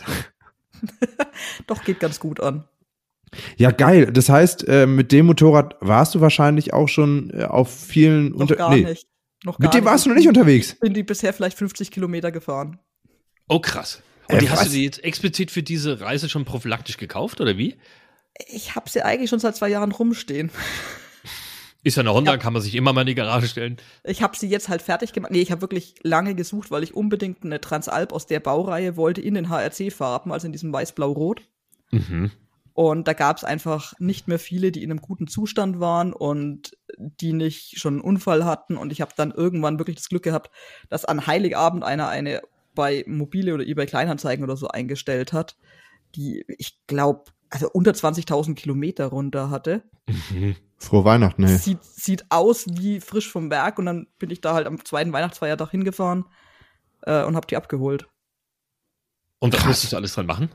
Doch, geht ganz gut an. Ja, geil. Das heißt, äh, mit dem Motorrad warst du wahrscheinlich auch schon äh, auf vielen Noch unter. gar nee. nicht. Noch gar Mit dem nicht. warst du noch nicht unterwegs. Ich bin die bisher vielleicht fünfzig Kilometer gefahren. Oh, krass. Und Äh, die hast was? du dir jetzt explizit für diese Reise schon prophylaktisch gekauft, oder wie? Ich habe sie eigentlich schon seit zwei Jahren rumstehen. Ist ja eine Honda, Ja. kann man sich immer mal in die Garage stellen. Ich habe sie jetzt halt fertig gemacht. Nee, ich habe wirklich lange gesucht, weil ich unbedingt eine Transalp aus der Baureihe wollte in den H R C-Farben, also in diesem weiß-blau-rot. Mhm. Und da gab es einfach nicht mehr viele, die in einem guten Zustand waren und die nicht schon einen Unfall hatten. Und ich habe dann irgendwann wirklich das Glück gehabt, dass an Heiligabend einer eine bei Mobile oder eBay Kleinanzeigen oder so eingestellt hat, die, ich glaube, also unter zwanzigtausend Kilometer runter hatte. Mhm. Frohe Weihnachten, ey. Sieht, sieht aus wie frisch vom Berg. Und dann bin ich da halt am zweiten Weihnachtsfeiertag hingefahren äh, und habe die abgeholt. Und was Krass. musstest du alles dran machen?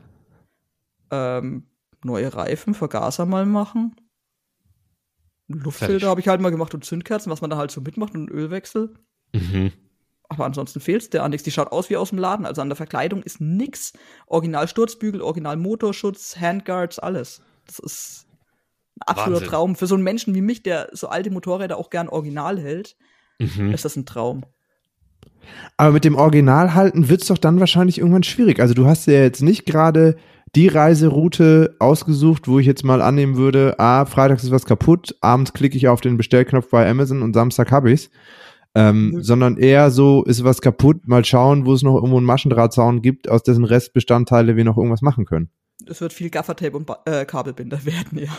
Ähm, neue Reifen, Vergaser mal machen. Fertig. Luftfilter habe ich halt mal gemacht und Zündkerzen, was man da halt so mitmacht und einen Ölwechsel. Mhm. Aber ansonsten fehlt's der an nichts. Die schaut aus wie aus dem Laden. Also an der Verkleidung ist nix. Original Sturzbügel, Original Motorschutz, Handguards, alles. Das ist ein absoluter Wahnsinn. Traum. Für so einen Menschen wie mich, der so alte Motorräder auch gern original hält, Mhm. ist das ein Traum. Aber mit dem Original halten wird's doch dann wahrscheinlich irgendwann schwierig. Also du hast ja jetzt nicht gerade die Reiseroute ausgesucht, wo ich jetzt mal annehmen würde, ah, freitags ist was kaputt, abends klicke ich auf den Bestellknopf bei Amazon und Samstag hab ich's. Ähm, Mhm. Sondern eher so, ist was kaputt, mal schauen, wo es noch irgendwo einen Maschendrahtzaun gibt, aus dessen Restbestandteile wir noch irgendwas machen können. Es wird viel Gaffertape und ba äh, Kabelbinder werden, ja.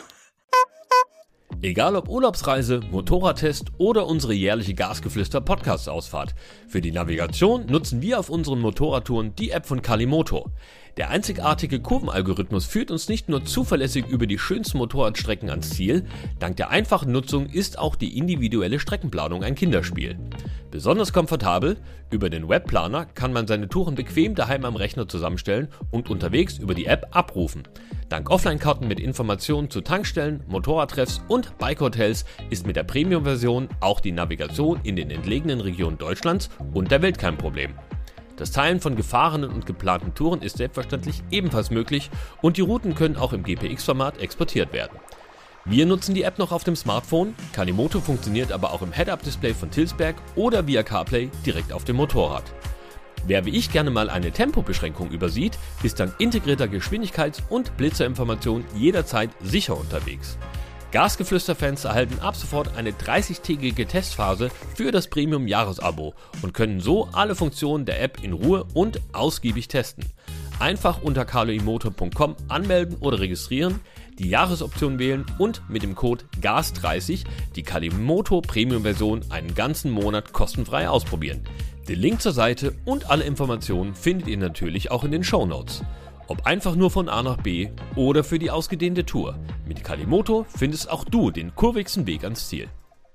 Egal ob Urlaubsreise, Motorradtest oder unsere jährliche Gasgeflüster-Podcast-Ausfahrt. Für die Navigation nutzen wir auf unseren Motorradtouren die App von Calimoto. Der einzigartige Kurvenalgorithmus führt uns nicht nur zuverlässig über die schönsten Motorradstrecken ans Ziel, dank der einfachen Nutzung ist auch die individuelle Streckenplanung ein Kinderspiel. Besonders komfortabel, über den Webplaner kann man seine Touren bequem daheim am Rechner zusammenstellen und unterwegs über die App abrufen. Dank Offline-Karten mit Informationen zu Tankstellen, Motorradtreffs und Bike-Hotels ist mit der Premium-Version auch die Navigation in den entlegenen Regionen Deutschlands und der Welt kein Problem. Das Teilen von gefahrenen und geplanten Touren ist selbstverständlich ebenfalls möglich und die Routen können auch im G P X-Format exportiert werden. Wir nutzen die App noch auf dem Smartphone, Kalimoto funktioniert aber auch im Head-Up-Display von Tilsberg oder via CarPlay direkt auf dem Motorrad. Wer wie ich gerne mal eine Tempobeschränkung übersieht, ist dank integrierter Geschwindigkeits- und Blitzerinformation jederzeit sicher unterwegs. Gasgeflüster-Fans erhalten ab sofort eine dreißigtägige Testphase für das Premium-Jahresabo und können so alle Funktionen der App in Ruhe und ausgiebig testen. Einfach unter kalimoto punkt com anmelden oder registrieren, die Jahresoption wählen und mit dem Code G A S dreißig die Kalimoto Premium-Version einen ganzen Monat kostenfrei ausprobieren. Den Link zur Seite und alle Informationen findet ihr natürlich auch in den Shownotes. Ob einfach nur von A nach B oder für die ausgedehnte Tour. Mit Kalimoto findest auch du den kurvigsten Weg ans Ziel.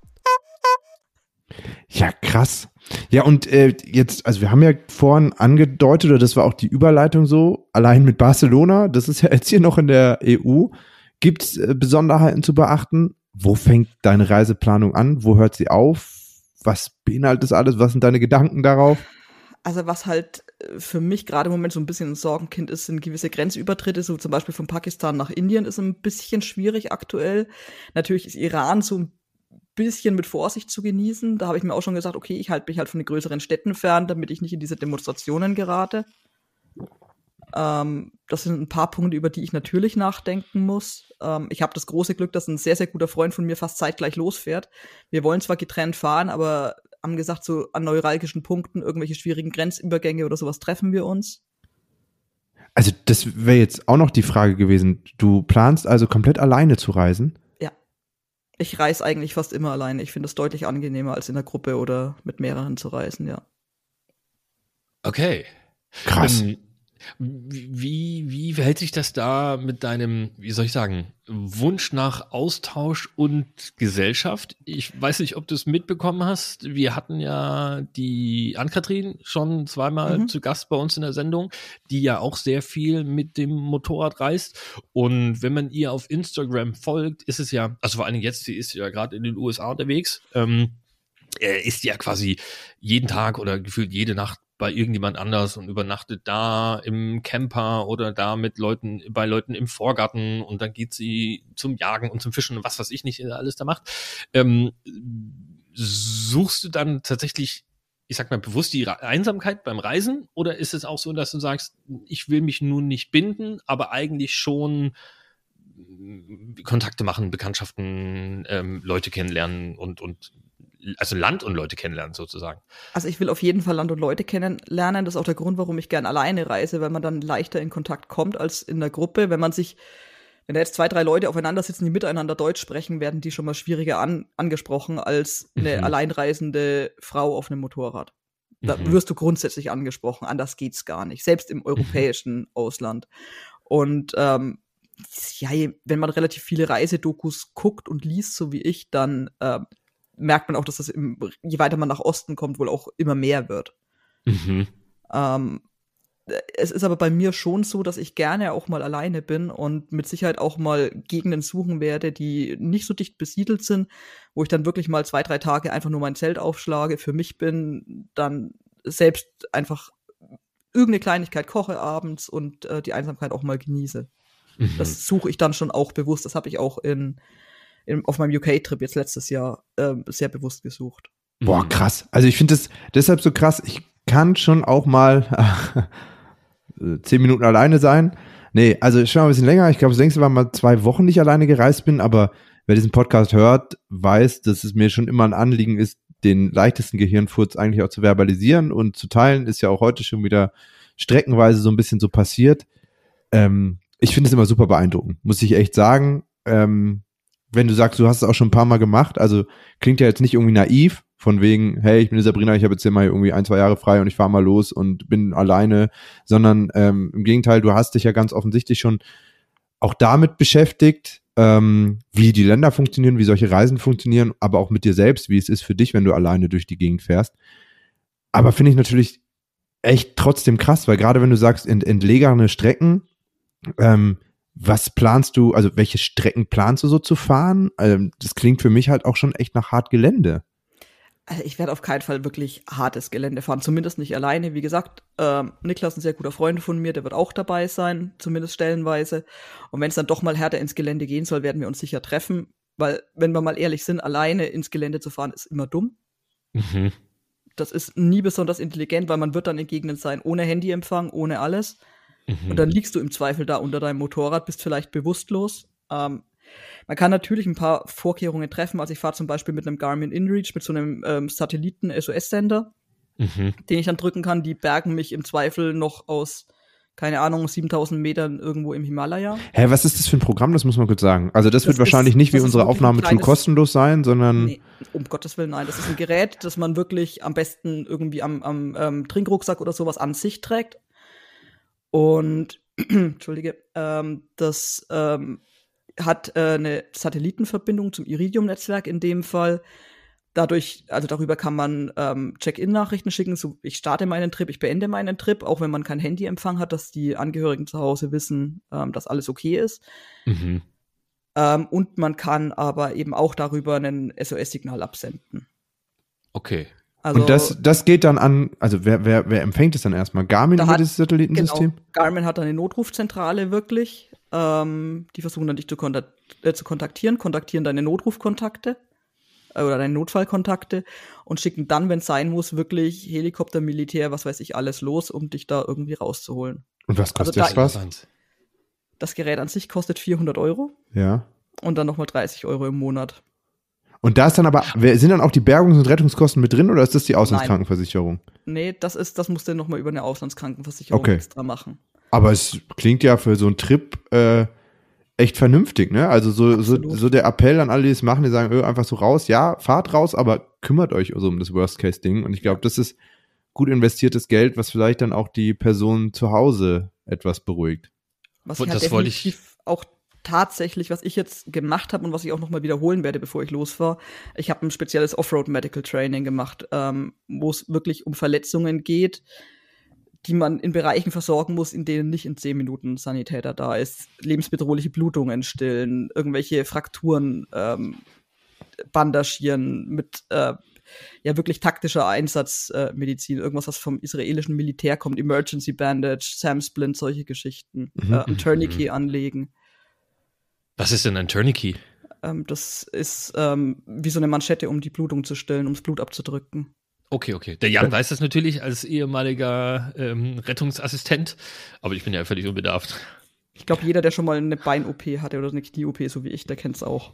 Ja, krass. Ja, und äh, jetzt, also wir haben ja vorhin angedeutet, oder das war auch die Überleitung so, allein mit Barcelona, das ist ja jetzt hier noch in der E U, gibt es äh, Besonderheiten zu beachten? Wo fängt deine Reiseplanung an? Wo hört sie auf? Was beinhaltet das alles? Was sind deine Gedanken darauf? Also was halt für mich gerade im Moment so ein bisschen ein Sorgenkind ist, sind gewisse Grenzübertritte, so zum Beispiel von Pakistan nach Indien ist ein bisschen schwierig aktuell. Natürlich ist Iran so ein bisschen mit Vorsicht zu genießen. Da habe ich mir auch schon gesagt, okay, ich halte mich halt von den größeren Städten fern, damit ich nicht in diese Demonstrationen gerate. Ähm, das sind ein paar Punkte, über die ich natürlich nachdenken muss. Ähm, ich habe das große Glück, dass ein sehr, sehr guter Freund von mir fast zeitgleich losfährt. Wir wollen zwar getrennt fahren, aber haben gesagt, so an neuralgischen Punkten, irgendwelche schwierigen Grenzübergänge oder sowas treffen wir uns. Also das wäre jetzt auch noch die Frage gewesen. Du planst also komplett alleine zu reisen? Ja. Ich reise eigentlich fast immer alleine. Ich finde es deutlich angenehmer, als in der Gruppe oder mit mehreren zu reisen, ja. Okay. Krass. Ähm, Wie, wie verhält sich das da mit deinem, wie soll ich sagen, Wunsch nach Austausch und Gesellschaft? Ich weiß nicht, ob du es mitbekommen hast. Wir hatten ja die Ann-Kathrin schon zweimal mhm. zu Gast bei uns in der Sendung, die ja auch sehr viel mit dem Motorrad reist. Und wenn man ihr auf Instagram folgt, ist es ja, also vor allen Dingen jetzt, sie ist ja gerade in den U S A unterwegs, ähm, ist ja quasi jeden Tag oder gefühlt jede Nacht bei irgendjemand anders und übernachtet da im Camper oder da mit Leuten, bei Leuten im Vorgarten und dann geht sie zum Jagen und zum Fischen und was weiß ich nicht alles da macht. Ähm, suchst du dann tatsächlich, ich sag mal, bewusst die Einsamkeit beim Reisen oder ist es auch so, dass du sagst, ich will mich nun nicht binden, aber eigentlich schon Kontakte machen, Bekanntschaften, ähm, Leute kennenlernen und, und also Land und Leute kennenlernen sozusagen? Also ich will auf jeden Fall Land und Leute kennenlernen. Das ist auch der Grund, warum ich gern alleine reise, weil man dann leichter in Kontakt kommt als in der Gruppe. Wenn man sich, wenn da jetzt zwei, drei Leute aufeinander sitzen, die miteinander Deutsch sprechen, werden die schon mal schwieriger an, angesprochen als eine mhm. alleinreisende Frau auf einem Motorrad. Da mhm. wirst du grundsätzlich angesprochen, anders geht's gar nicht, selbst im europäischen mhm. Ausland. Und ähm, ja, wenn man relativ viele Reisedokus guckt und liest, so wie ich, dann äh, merkt man auch, dass das, im, je weiter man nach Osten kommt, wohl auch immer mehr wird. Mhm. Ähm, es ist aber bei mir schon so, dass ich gerne auch mal alleine bin und mit Sicherheit auch mal Gegenden suchen werde, die nicht so dicht besiedelt sind, wo ich dann wirklich mal zwei, drei Tage einfach nur mein Zelt aufschlage, für mich bin, dann selbst einfach irgendeine Kleinigkeit koche abends und äh, die Einsamkeit auch mal genieße. Mhm. Das suche ich dann schon auch bewusst. Das habe ich auch in auf meinem U K-Trip jetzt letztes Jahr äh, sehr bewusst gesucht. Boah, krass. Also ich finde das deshalb so krass. Ich kann schon auch mal äh, zehn Minuten alleine sein. Nee, also schon mal ein bisschen länger. Ich glaube, das längste war mal zwei Wochen nicht alleine gereist bin, aber wer diesen Podcast hört, weiß, dass es mir schon immer ein Anliegen ist, den leichtesten Gehirnfurz eigentlich auch zu verbalisieren und zu teilen. Ist ja auch heute schon wieder streckenweise so ein bisschen so passiert. Ähm, ich finde es immer super beeindruckend, muss ich echt sagen. Ähm, wenn du sagst, du hast es auch schon ein paar Mal gemacht, also klingt ja jetzt nicht irgendwie naiv, von wegen, hey, ich bin die Sabrina, ich habe jetzt hier mal irgendwie ein, zwei Jahre frei und ich fahre mal los und bin alleine, sondern ähm, im Gegenteil, du hast dich ja ganz offensichtlich schon auch damit beschäftigt, ähm, wie die Länder funktionieren, wie solche Reisen funktionieren, aber auch mit dir selbst, wie es ist für dich, wenn du alleine durch die Gegend fährst. Aber finde ich natürlich echt trotzdem krass, weil gerade wenn du sagst, ent- entlegene Strecken, ähm, was planst du, also welche Strecken planst du so zu fahren? Ähm, das klingt für mich halt auch schon echt nach hart Gelände. Also ich werde auf keinen Fall wirklich hartes Gelände fahren, zumindest nicht alleine. Wie gesagt, ähm, Niklas, ein sehr guter Freund von mir, der wird auch dabei sein, zumindest stellenweise. Und wenn es dann doch mal härter ins Gelände gehen soll, werden wir uns sicher treffen. Weil, wenn wir mal ehrlich sind, alleine ins Gelände zu fahren, ist immer dumm. Mhm. Das ist nie besonders intelligent, weil man wird dann in Gegenden sein, ohne Handyempfang, ohne alles. Mhm. Und dann liegst du im Zweifel da unter deinem Motorrad, bist vielleicht bewusstlos. Ähm, Man kann natürlich ein paar Vorkehrungen treffen. Also ich fahre zum Beispiel mit einem Garmin InReach, mit so einem ähm, Satelliten-S O S-Sender, Mhm. den ich dann drücken kann. Die bergen mich im Zweifel noch aus, keine Ahnung, siebentausend Metern irgendwo im Himalaya. Hä, was ist das für ein Programm? Das muss man kurz sagen. Also das, Das wird ist- wahrscheinlich nicht wie das ist unsere wirklich ein Aufnahmetool kleines- kostenlos sein, sondern Nee, um Gottes Willen, nein. Das ist ein Gerät, das man wirklich am besten irgendwie am, am ähm, Trinkrucksack oder sowas an sich trägt. Und, Entschuldige, ähm, das ähm, hat äh, eine Satellitenverbindung zum Iridium-Netzwerk in dem Fall. Dadurch, also darüber kann man ähm, Check-in-Nachrichten schicken, so ich starte meinen Trip, ich beende meinen Trip, auch wenn man kein Handyempfang hat, dass die Angehörigen zu Hause wissen, ähm, dass alles okay ist. Mhm. Ähm, und man kann aber eben auch darüber ein S O S-Signal absenden. Okay. Also, und das, das geht dann an, also wer, wer, wer empfängt es dann erstmal? Garmin Da über hat- das Satellitensystem? genau, Garmin hat eine Notrufzentrale wirklich. Ähm, die versuchen dann dich zu, kontak äh, zu kontaktieren, kontaktieren deine Notrufkontakte äh, oder deine Notfallkontakte und schicken dann, wenn es sein muss, wirklich Helikopter, Militär, was weiß ich, alles los, um dich da irgendwie rauszuholen. Und was Also kostet da- das was? Interessant. Das Gerät an sich kostet vierhundert Euro Ja. und dann nochmal dreißig Euro im Monat. Und da ist dann aber, wer- sind dann auch die Bergungs- und Rettungskosten mit drin oder ist das die Auslandskrankenversicherung? Nee, das ist, das musst du nochmal über eine Auslandskrankenversicherung Okay. extra machen. Aber es klingt ja für so einen Trip äh, echt vernünftig, ne? Also so, so, Absolut. so der Appell an alle, die es machen, die sagen, öh, einfach so raus, ja, fahrt raus, aber kümmert euch so um das Worst-Case-Ding. Und ich glaube, das ist gut investiertes Geld, was vielleicht dann auch die Person zu Hause etwas beruhigt. Was Und ich halt das wollte ich- definitiv auch tatsächlich, was ich jetzt gemacht habe und was ich auch noch mal wiederholen werde, bevor ich losfahre, ich habe ein spezielles Offroad Medical Training gemacht, ähm, wo es wirklich um Verletzungen geht, die man in Bereichen versorgen muss, in denen nicht in zehn Minuten ein Sanitäter da ist. Lebensbedrohliche Blutungen stillen, irgendwelche Frakturen ähm, bandagieren mit äh, ja wirklich taktischer Einsatzmedizin, äh, irgendwas, was vom israelischen Militär kommt, Emergency Bandage, Sam Splint, solche Geschichten, Mhm, äh, ein Tourniquet anlegen. Was ist denn ein Tourniquet? Ähm, das ist ähm, wie so eine Manschette, um die Blutung zu stillen, um das Blut abzudrücken. Okay, okay. Der Jan weiß das natürlich als ehemaliger ähm, Rettungsassistent, aber ich bin ja völlig unbedarft. Ich glaube, jeder, der schon mal eine Bein-O P hatte oder eine Knie-O P, so wie ich, der kennt es auch.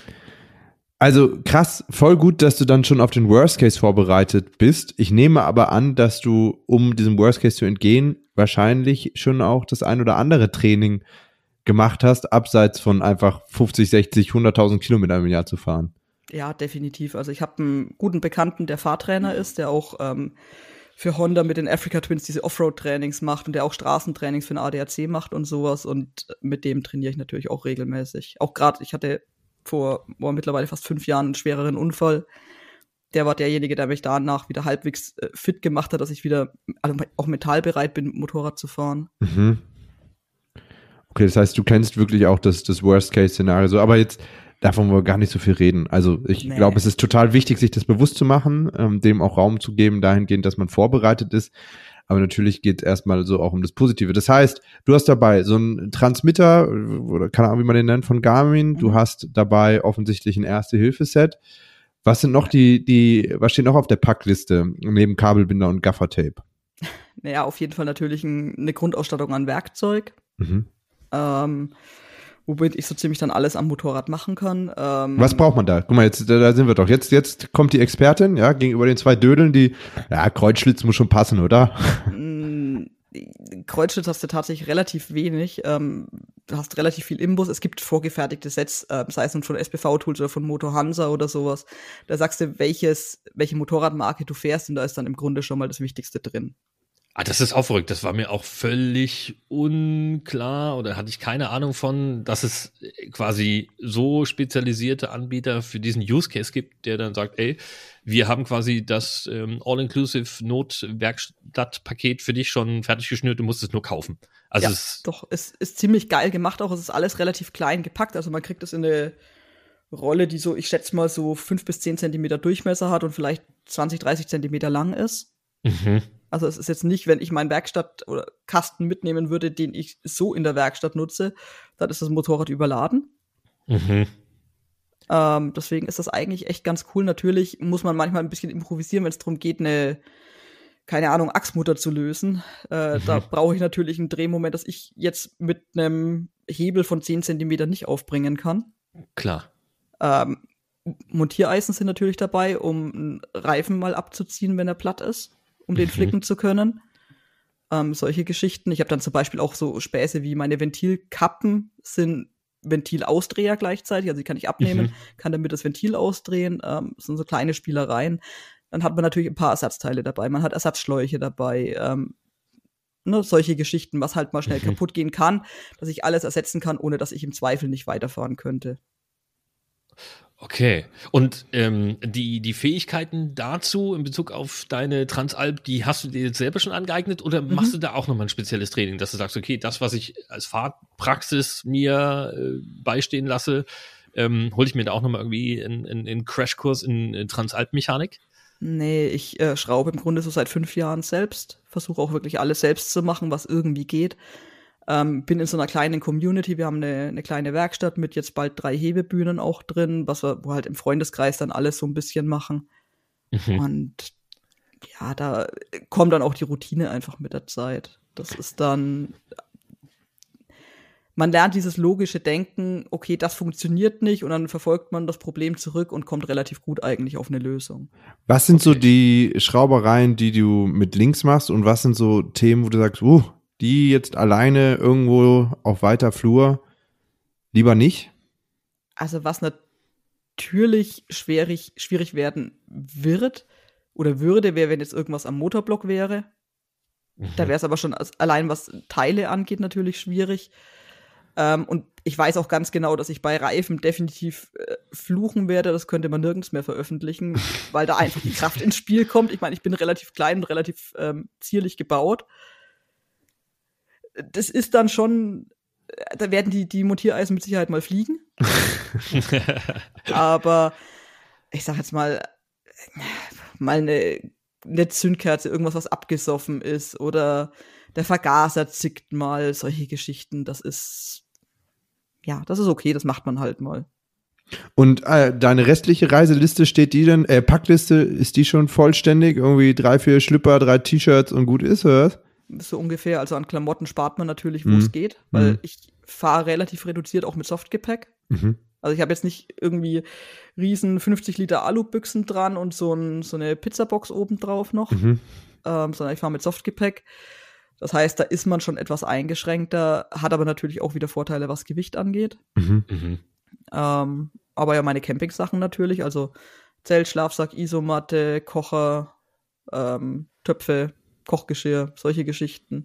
Also krass, voll gut, dass du dann schon auf den Worst Case vorbereitet bist. Ich nehme aber an, dass du, um diesem Worst Case zu entgehen, wahrscheinlich schon auch das ein oder andere Training gemacht hast, abseits von einfach fünfzig, sechzig, hunderttausend Kilometer im Jahr zu fahren. Ja, definitiv. Also ich habe einen guten Bekannten, der Fahrtrainer ist, der auch ähm, für Honda mit den Africa Twins diese Offroad-Trainings macht und der auch Straßentrainings für den A D A C macht und sowas. Und mit dem trainiere ich natürlich auch regelmäßig. Auch gerade, ich hatte vor boah, mittlerweile fast fünf Jahren einen schwereren Unfall. Der war derjenige, der mich danach wieder halbwegs äh, fit gemacht hat, dass ich wieder also auch metallbereit bin, Motorrad zu fahren. Mhm. Okay, das heißt, du kennst wirklich auch das, das Worst-Case-Szenario. So, aber jetzt davon wollen wir gar nicht so viel reden. Also ich Nee. glaube, es ist total wichtig, sich das bewusst zu machen, ähm, dem auch Raum zu geben, dahingehend, dass man vorbereitet ist. Aber natürlich geht es erstmal so auch um das Positive. Das heißt, du hast dabei so einen Transmitter, oder keine Ahnung, wie man den nennt, von Garmin. Du Mhm. hast dabei offensichtlich ein Erste-Hilfe-Set. Was sind noch die, die, was steht noch auf der Packliste neben Kabelbinder und Gaffertape? Naja, auf jeden Fall natürlich ein, eine Grundausstattung an Werkzeug. Mhm. Ähm, womit ich so ziemlich dann alles am Motorrad machen kann. Ähm, Was braucht man da? Guck mal, jetzt, da, da sind wir doch. Jetzt, jetzt kommt die Expertin, ja, gegenüber den zwei Dödeln, die, ja, Kreuzschlitz muss schon passen, oder? mh, Kreuzschlitz hast du tatsächlich relativ wenig. Ähm, du hast relativ viel Imbus. Es gibt vorgefertigte Sets, äh, sei es nun von S B V-Tools oder von Moto Hansa oder sowas. Da sagst du, welches, welche Motorradmarke du fährst und da ist dann im Grunde schon mal das Wichtigste drin. Ah, das ist auch verrückt. Das war mir auch völlig unklar oder hatte ich keine Ahnung von, dass es quasi so spezialisierte Anbieter für diesen Use Case gibt, der dann sagt, ey, wir haben quasi das ähm, All-Inclusive Notwerkstattpaket für dich schon fertig geschnürt, du musst es nur kaufen. Also ja, es doch, es ist ziemlich geil gemacht auch. Es ist alles relativ klein gepackt. Also man kriegt es in eine Rolle, die so, ich schätze mal, so fünf bis zehn Zentimeter Durchmesser hat und vielleicht zwanzig, dreißig Zentimeter lang ist. Mhm. Also es ist jetzt nicht, wenn ich meinen Werkstatt- oder Kasten mitnehmen würde, den ich so in der Werkstatt nutze, dann ist das Motorrad überladen. Mhm. Ähm, deswegen ist das eigentlich echt ganz cool. Natürlich muss man manchmal ein bisschen improvisieren, wenn es darum geht, eine, keine Ahnung, Achsmutter zu lösen. Äh, mhm. Da brauche ich natürlich einen Drehmoment, das ich jetzt mit einem Hebel von zehn Zentimeter nicht aufbringen kann. Klar. Ähm, Montiereisen sind natürlich dabei, um einen Reifen mal abzuziehen, wenn er platt ist, um den mhm. flicken zu können. Ähm, solche Geschichten. Ich habe dann zum Beispiel auch so Späße wie meine Ventilkappen sind Ventilausdreher gleichzeitig, also die kann ich abnehmen, mhm. kann damit das Ventil ausdrehen. Ähm, das sind so kleine Spielereien. Dann hat man natürlich ein paar Ersatzteile dabei. Man hat Ersatzschläuche dabei. Ähm, ne, solche Geschichten, was halt mal schnell mhm. kaputt gehen kann, dass ich alles ersetzen kann, ohne dass ich im Zweifel nicht weiterfahren könnte. Okay. Und ähm, die, die Fähigkeiten dazu in Bezug auf deine Transalp, die hast du dir jetzt selber schon angeeignet oder mhm. machst du da auch nochmal ein spezielles Training, dass du sagst, okay, das, was ich als Fahrpraxis mir äh, beistehen lasse, ähm, hole ich mir da auch nochmal irgendwie einen, einen, einen Crashkurs in, in Transalp-Mechanik? Nee, ich äh, schraube im Grunde so seit fünf Jahren selbst, versuche auch wirklich alles selbst zu machen, was irgendwie geht. Ähm, bin in so einer kleinen Community, wir haben eine, eine kleine Werkstatt mit jetzt bald drei Hebebühnen auch drin, was wir, wo halt im Freundeskreis dann alles so ein bisschen machen. Mhm. Und ja, da kommt dann auch die Routine einfach mit der Zeit. Das ist dann, man lernt dieses logische Denken, okay, das funktioniert nicht und dann verfolgt man das Problem zurück und kommt relativ gut eigentlich auf eine Lösung. Was sind okay. so die Schraubereien, die du mit links machst und was sind so Themen, wo du sagst, uh, die jetzt alleine irgendwo auf weiter Flur lieber nicht? Also was natürlich schwierig, schwierig werden wird oder würde, wäre, wenn jetzt irgendwas am Motorblock wäre. Mhm. Da wäre es aber schon allein, was Teile angeht, natürlich schwierig. Ähm, und ich weiß auch ganz genau, dass ich bei Reifen definitiv äh, fluchen werde. Das könnte man nirgends mehr veröffentlichen, weil da einfach die Kraft ins Spiel kommt. Ich meine, ich bin relativ klein und relativ ähm, zierlich gebaut. Das ist dann schon, da werden die, die Montiereisen mit Sicherheit mal fliegen. Aber ich sag jetzt mal, mal eine, eine Zündkerze, irgendwas, was abgesoffen ist oder der Vergaser zickt mal, solche Geschichten, das ist, ja, das ist okay, das macht man halt mal. Und äh, deine restliche Reiseliste, steht die denn, äh, Packliste, ist die schon vollständig? Irgendwie drei, vier Schlüpper, drei T-Shirts und gut ist, oder was? So ungefähr, also an Klamotten spart man natürlich, wo mhm. es geht, weil mhm. ich fahre relativ reduziert auch mit Softgepäck. Mhm. Also ich habe jetzt nicht irgendwie riesen fünfzig Liter Alubüchsen dran und so, ein, so eine Pizzabox oben drauf noch, mhm. ähm, sondern ich fahre mit Softgepäck. Das heißt, da ist man schon etwas eingeschränkter, hat aber natürlich auch wieder Vorteile, was Gewicht angeht. Mhm. Mhm. Ähm, aber ja, meine Campingsachen natürlich, also Zelt, Schlafsack, Isomatte, Kocher, ähm, Töpfe, Kochgeschirr, solche Geschichten.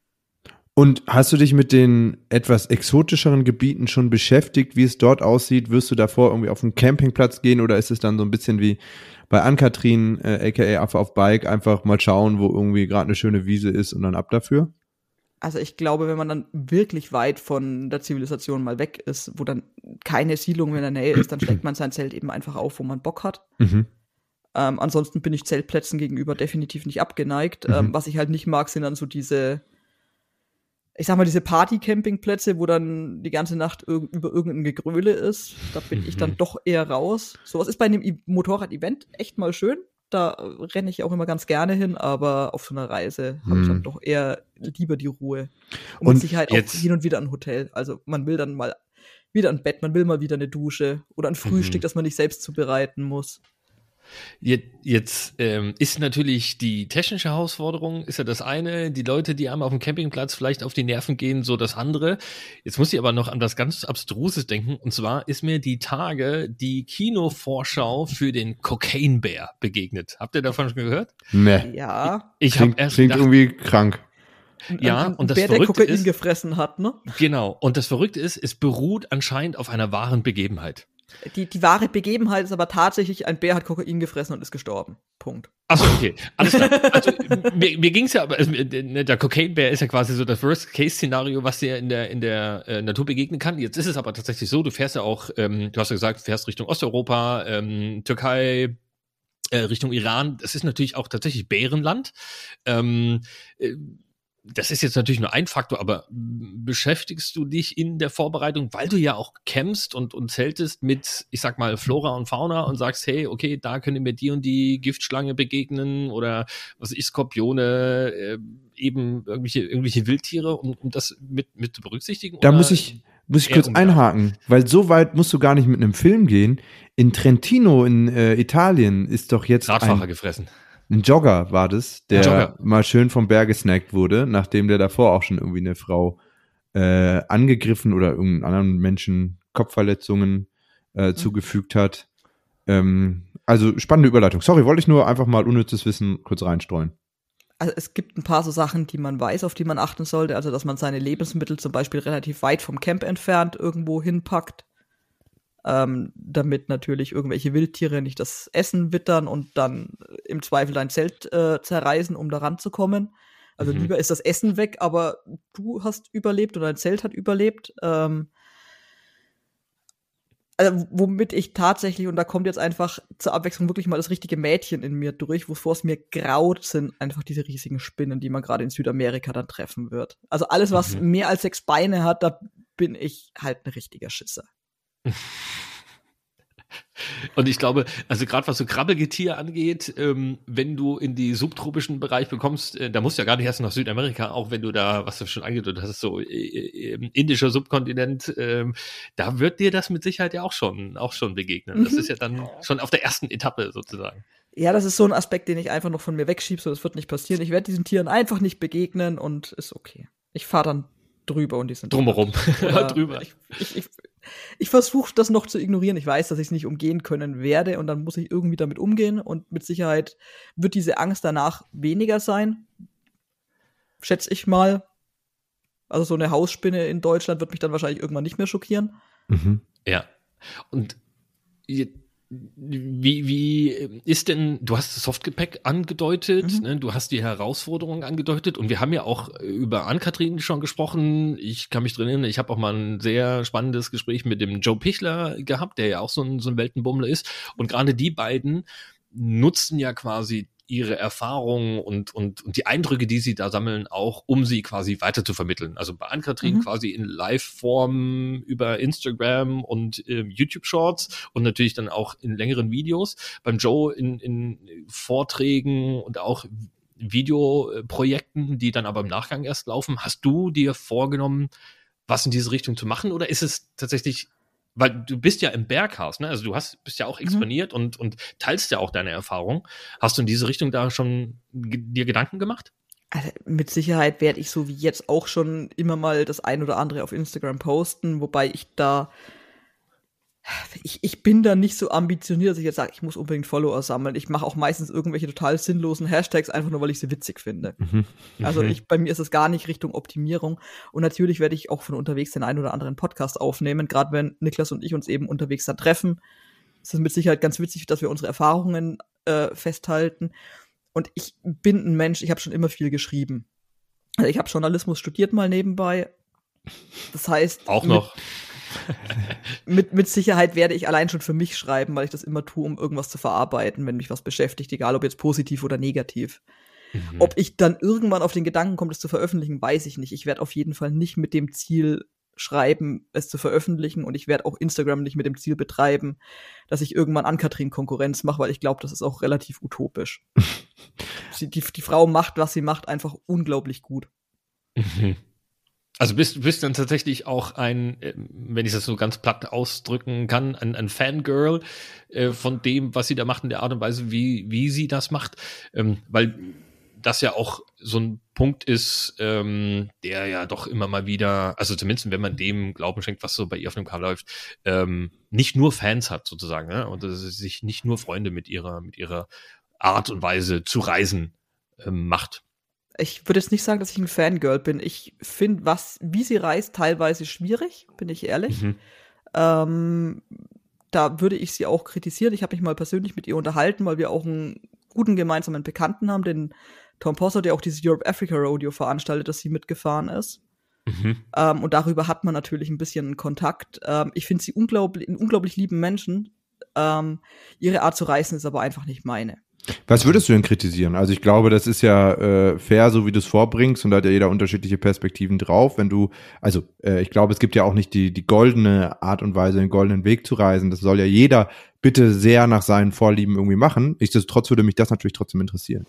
Und hast du dich mit den etwas exotischeren Gebieten schon beschäftigt, wie es dort aussieht? Wirst du davor irgendwie auf einen Campingplatz gehen oder ist es dann so ein bisschen wie bei Ann-Kathrin, äh, aka Affe auf Bike, einfach mal schauen, wo irgendwie gerade eine schöne Wiese ist und dann ab dafür? Also ich glaube, wenn man dann wirklich weit von der Zivilisation mal weg ist, wo dann keine Siedlung mehr in der Nähe ist, dann schlägt man sein Zelt eben einfach auf, wo man Bock hat. Mhm. Ähm, ansonsten bin ich Zeltplätzen gegenüber definitiv nicht abgeneigt. Mhm. Ähm, was ich halt nicht mag, sind dann so diese, ich sag mal, diese Party-Campingplätze, wo dann die ganze Nacht ir- über irgendein Gegröle ist. Da bin mhm. ich dann doch eher raus. Sowas ist bei einem I- Motorrad-Event echt mal schön. Da renne ich auch immer ganz gerne hin, aber auf so einer Reise mhm. habe ich dann doch eher lieber die Ruhe. Und, und mit Sicherheit auch hin und wieder ein Hotel. Also man will dann mal wieder ein Bett, man will mal wieder eine Dusche oder ein Frühstück, mhm. das man nicht selbst zubereiten muss. Jetzt, jetzt ähm, ist natürlich die technische Herausforderung, ist ja das eine, die Leute, die einem auf dem Campingplatz vielleicht auf die Nerven gehen, so das andere. Jetzt muss ich aber noch an was ganz Abstruses denken, und zwar ist mir die Tage die Kinovorschau für den Cocaine Bear begegnet. Habt ihr davon schon gehört? Nee. Ja. Ich klingt, hab erst klingt gedacht, irgendwie krank. Ja, ein, ein und das Bär, Verrückte der Kokain ist, gefressen hat, ne? Genau, und das Verrückte ist, es beruht anscheinend auf einer wahren Begebenheit. Die, die wahre Begebenheit ist aber tatsächlich, ein Bär hat Kokain gefressen und ist gestorben. Punkt. Achso, okay. Alles klar. Also, mir, mir ging's ja, aber also, der Cocaine-Bär ist ja quasi so das Worst-Case-Szenario, was dir in der, in der äh, Natur begegnen kann. Jetzt ist es aber tatsächlich so, du fährst ja auch, ähm, du hast ja gesagt, du fährst Richtung Osteuropa, ähm, Türkei, äh, Richtung Iran. Das ist natürlich auch tatsächlich Bärenland. Ähm, äh, Das ist jetzt natürlich nur ein Faktor, aber beschäftigst du dich in der Vorbereitung, weil du ja auch campst und, und zeltest mit, ich sag mal, Flora und Fauna und sagst, hey, okay, da können mir die und die Giftschlange begegnen oder was weiß ich, Skorpione, äh, eben irgendwelche, irgendwelche Wildtiere, um, um das mit, mit zu berücksichtigen? Da oder muss ich, muss ich eher kurz umgegangen? einhaken, weil so weit musst du gar nicht mit einem Film gehen. In Trentino in äh, Italien ist doch jetzt Radfahrer ein, gefressen. ein Jogger, war das, der Jogger. mal schön vom Berg gesnackt wurde, nachdem der davor auch schon irgendwie eine Frau äh, angegriffen oder irgendeinen anderen Menschen Kopfverletzungen äh, zugefügt hat. Ähm, also spannende Überleitung. Sorry, wollte ich nur einfach mal unnützes Wissen kurz reinstreuen. Also es gibt ein paar so Sachen, die man weiß, auf die man achten sollte. Also dass man seine Lebensmittel zum Beispiel relativ weit vom Camp entfernt irgendwo hinpackt, ähm, damit natürlich irgendwelche Wildtiere nicht das Essen wittern und dann im Zweifel dein Zelt äh, zerreißen, um da ranzukommen. Also Mhm. lieber ist das Essen weg, aber du hast überlebt oder dein Zelt hat überlebt. Ähm, also womit ich tatsächlich, und da kommt jetzt einfach zur Abwechslung wirklich mal das richtige Mädchen in mir durch, wovor es mir graut, sind einfach diese riesigen Spinnen, die man gerade in Südamerika dann treffen wird. Also alles, was Mhm. mehr als sechs Beine hat, da bin ich halt ein richtiger Schisser. Und ich glaube, also gerade was so Krabbelgetier angeht, ähm, wenn du in die subtropischen Bereich bekommst, äh, da musst du ja gar nicht erst nach Südamerika, auch wenn du da, was du schon angedeutet hast, so äh, äh, indischer Subkontinent, ähm, da wird dir das mit Sicherheit ja auch schon, auch schon begegnen. Das Mhm. ist ja dann schon auf der ersten Etappe sozusagen. Ja, das ist so ein Aspekt, den ich einfach noch von mir wegschiebe, so das wird nicht passieren. Ich werde diesen Tieren einfach nicht begegnen und ist okay. Ich fahre dann drüber und die sind Drumherum. Oder Drüber. Ich, ich, ich, ich versuche das noch zu ignorieren. Ich weiß, dass ich es nicht umgehen können werde und dann muss ich irgendwie damit umgehen und mit Sicherheit wird diese Angst danach weniger sein. Schätze ich mal. Also so eine Hausspinne in Deutschland wird mich dann wahrscheinlich irgendwann nicht mehr schockieren. Mhm. Ja. Und je- wie, wie ist denn, du hast das Softgepäck angedeutet, Mhm. ne? Du hast die Herausforderungen angedeutet und wir haben ja auch über Ann-Kathrin schon gesprochen. Ich kann mich drin erinnern, ich habe auch mal ein sehr spannendes Gespräch mit dem Joe Pichler gehabt, der ja auch so ein, so ein Weltenbummler ist. Und gerade die beiden nutzen ja quasi ihre Erfahrungen und, und, und die Eindrücke, die sie da sammeln, auch, um sie quasi weiter zu vermitteln. Also bei Ann-Kathrin Mhm. quasi in Live-Form über Instagram und ähm, YouTube-Shorts und natürlich dann auch in längeren Videos. Beim Joe in, in Vorträgen und auch Videoprojekten, die dann aber im Nachgang erst laufen. Hast du dir vorgenommen, was in diese Richtung zu machen? Oder ist es tatsächlich, weil du bist ja im Berghaus, ne? Also du hast, bist ja auch exponiert mhm. und, und teilst ja auch deine Erfahrung. Hast du in diese Richtung da schon g- dir Gedanken gemacht? Also mit Sicherheit werde ich so wie jetzt auch schon immer mal das ein oder andere auf Instagram posten, wobei ich da Ich, ich bin da nicht so ambitioniert, dass ich jetzt sage, ich muss unbedingt Follower sammeln. Ich mache auch meistens irgendwelche total sinnlosen Hashtags, einfach nur, weil ich sie witzig finde. Mhm. Also Mhm. ich, bei mir ist es gar nicht Richtung Optimierung. Und natürlich werde ich auch von unterwegs den einen oder anderen Podcast aufnehmen, gerade wenn Niklas und ich uns eben unterwegs dann treffen. Es ist mit Sicherheit ganz witzig, dass wir unsere Erfahrungen äh, festhalten. Und ich bin ein Mensch, ich habe schon immer viel geschrieben. Also ich habe Journalismus studiert mal nebenbei. Das heißt, Auch mit, noch. Mit, mit Sicherheit werde ich allein schon für mich schreiben, weil ich das immer tue, um irgendwas zu verarbeiten, wenn mich was beschäftigt, egal ob jetzt positiv oder negativ. Mhm. Ob ich dann irgendwann auf den Gedanken komme, das zu veröffentlichen, weiß ich nicht. Ich werde auf jeden Fall nicht mit dem Ziel schreiben, es zu veröffentlichen und ich werde auch Instagram nicht mit dem Ziel betreiben, dass ich irgendwann Ann-Kathrin Konkurrenz mache, weil ich glaube, das ist auch relativ utopisch. Sie, die, die Frau macht, was sie macht, einfach unglaublich gut. Mhm. Also bist bist dann tatsächlich auch ein, äh, wenn ich das so ganz platt ausdrücken kann, ein, ein Fangirl äh, von dem, was sie da macht, in der Art und Weise, wie wie sie das macht, ähm, weil das ja auch so ein Punkt ist, ähm, der ja doch immer mal wieder, also zumindest wenn man dem Glauben schenkt, was so bei ihr auf dem Kanal läuft, ähm, nicht nur Fans hat sozusagen, ne? Und dass sie sich nicht nur Freunde mit ihrer mit ihrer Art und Weise zu reisen ähm, macht. Ich würde jetzt nicht sagen, dass ich ein Fangirl bin. Ich finde, was, wie sie reist, teilweise schwierig, bin ich ehrlich. Mhm. Ähm, da würde ich sie auch kritisieren. Ich habe mich mal persönlich mit ihr unterhalten, weil wir auch einen guten gemeinsamen Bekannten haben, den Tom Posser, der auch dieses Europe-Africa Rodeo veranstaltet, dass sie mitgefahren ist. Mhm. Ähm, und darüber hat man natürlich ein bisschen Kontakt. Ähm, ich finde sie unglaublich, einen unglaublich lieben Menschen. Ähm, ihre Art zu reisen ist aber einfach nicht meine. Was würdest du denn kritisieren? Also ich glaube, das ist ja äh, fair, so wie du es vorbringst, und da hat ja jeder unterschiedliche Perspektiven drauf. Wenn du, also äh, ich glaube, es gibt ja auch nicht die die goldene Art und Weise, den goldenen Weg zu reisen. Das soll ja jeder bitte sehr nach seinen Vorlieben irgendwie machen. Nichtsdestotrotz würde mich das natürlich trotzdem interessieren.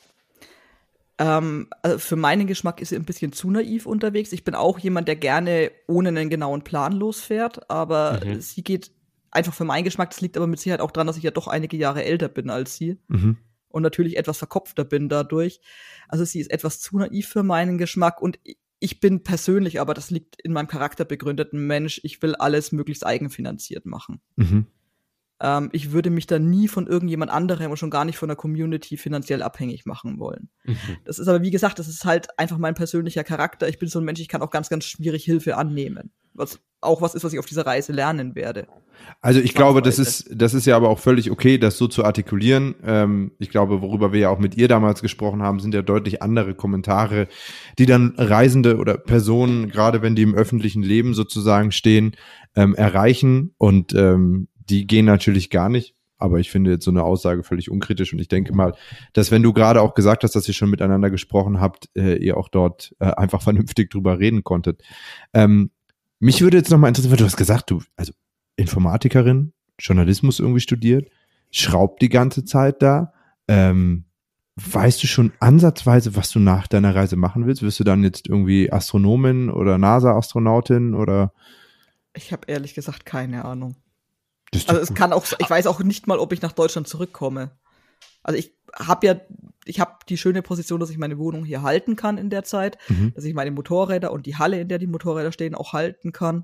Ähm, also für meinen Geschmack ist sie ein bisschen zu naiv unterwegs. Ich bin auch jemand, der gerne ohne einen genauen Plan losfährt, aber mhm. sie geht einfach für meinen Geschmack, das liegt aber mit Sicherheit auch daran, dass ich ja doch einige Jahre älter bin als sie. Mhm. Und natürlich etwas verkopfter bin dadurch. Also sie ist etwas zu naiv für meinen Geschmack und ich bin persönlich, aber das liegt in meinem Charakter begründeten Mensch, ich will alles möglichst eigenfinanziert machen. Mhm. Ähm, ich würde mich da nie von irgendjemand anderem und schon gar nicht von der Community finanziell abhängig machen wollen. Mhm. Das ist aber, wie gesagt, das ist halt einfach mein persönlicher Charakter. Ich bin so ein Mensch, ich kann auch ganz, ganz schwierig Hilfe annehmen. Was auch was ist, was ich auf dieser Reise lernen werde. Also ich glaube, das ist, das ist ja aber auch völlig okay, das so zu artikulieren. Ähm, ich glaube, worüber wir ja auch mit ihr damals gesprochen haben, sind ja deutlich andere Kommentare, die dann Reisende oder Personen, gerade wenn die im öffentlichen Leben sozusagen stehen, ähm, erreichen. Und ähm, die gehen natürlich gar nicht. Aber ich finde jetzt so eine Aussage völlig unkritisch. Und ich denke mal, dass wenn du gerade auch gesagt hast, dass ihr schon miteinander gesprochen habt, äh, ihr auch dort äh, einfach vernünftig drüber reden konntet. Ähm, mich würde jetzt nochmal interessieren, weil du hast gesagt, du, also Informatikerin, Journalismus irgendwie studiert, schraubt die ganze Zeit da. Ähm, weißt du schon ansatzweise, was du nach deiner Reise machen willst? Wirst du dann jetzt irgendwie Astronomin oder NASA-Astronautin oder? Ich habe ehrlich gesagt keine Ahnung. Also es kann auch, ich weiß auch nicht mal, ob ich nach Deutschland zurückkomme. Also ich habe ja, ich habe die schöne Position, dass ich meine Wohnung hier halten kann in der Zeit, mhm. dass ich meine Motorräder und die Halle, in der die Motorräder stehen, auch halten kann.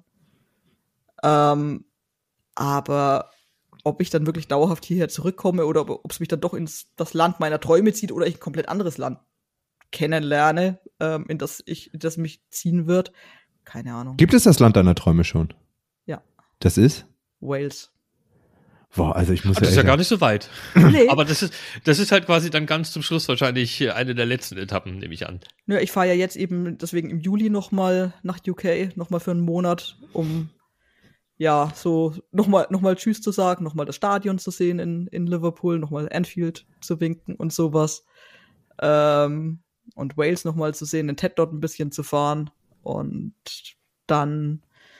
Ähm, aber ob ich dann wirklich dauerhaft hierher zurückkomme oder ob es mich dann doch ins das Land meiner Träume zieht oder ich ein komplett anderes Land kennenlerne, ähm, in das ich, in das mich ziehen wird, keine Ahnung. Gibt es das Land deiner Träume schon? Ja. Das ist? Wales. Boah, also ich muss Ach, ja das ist ja gar nicht so weit. Nee. Aber das ist, das ist halt quasi dann ganz zum Schluss wahrscheinlich eine der letzten Etappen, nehme ich an. Ja, ich fahre ja jetzt eben deswegen im Juli noch mal nach U K, noch mal für einen Monat, um ja, so noch mal, noch mal Tschüss zu sagen, noch mal das Stadion zu sehen in, in Liverpool, noch mal Anfield zu winken und sowas. Ähm, und Wales noch mal zu sehen, den Ted dort ein bisschen zu fahren. Und dann,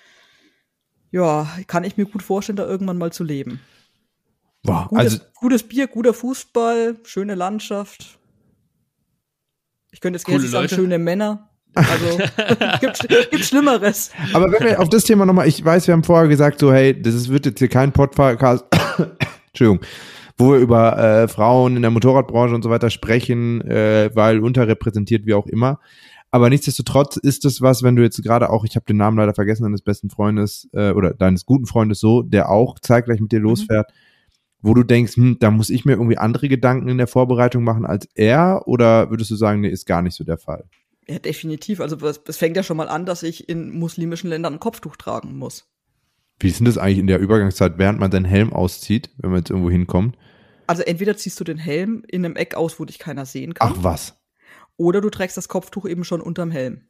ja, kann ich mir gut vorstellen, da irgendwann mal zu leben. Wow, gutes, also gutes Bier, guter Fußball, schöne Landschaft. Ich könnte jetzt gerne sagen, schöne Männer. Also gibt, gibt Schlimmeres. Aber wenn wir auf das Thema nochmal, ich weiß, wir haben vorher gesagt, so hey, das ist, wird jetzt hier kein Podcast, Entschuldigung, wo wir über äh, Frauen in der Motorradbranche und so weiter sprechen, äh, weil unterrepräsentiert, wie auch immer. Aber nichtsdestotrotz ist das was, wenn du jetzt gerade auch, ich habe den Namen leider vergessen, deines besten Freundes äh, oder deines guten Freundes so, der auch zeitgleich mit dir losfährt, mhm. wo du denkst, hm, da muss ich mir irgendwie andere Gedanken in der Vorbereitung machen als er, oder würdest du sagen, nee, ist gar nicht so der Fall? Ja, definitiv. Also es fängt ja schon mal an, dass ich in muslimischen Ländern ein Kopftuch tragen muss. Wie ist denn das eigentlich in der Übergangszeit, während man seinen Helm auszieht, wenn man jetzt irgendwo hinkommt? Also entweder ziehst du den Helm in einem Eck aus, wo dich keiner sehen kann. Ach was. Oder du trägst das Kopftuch eben schon unterm Helm.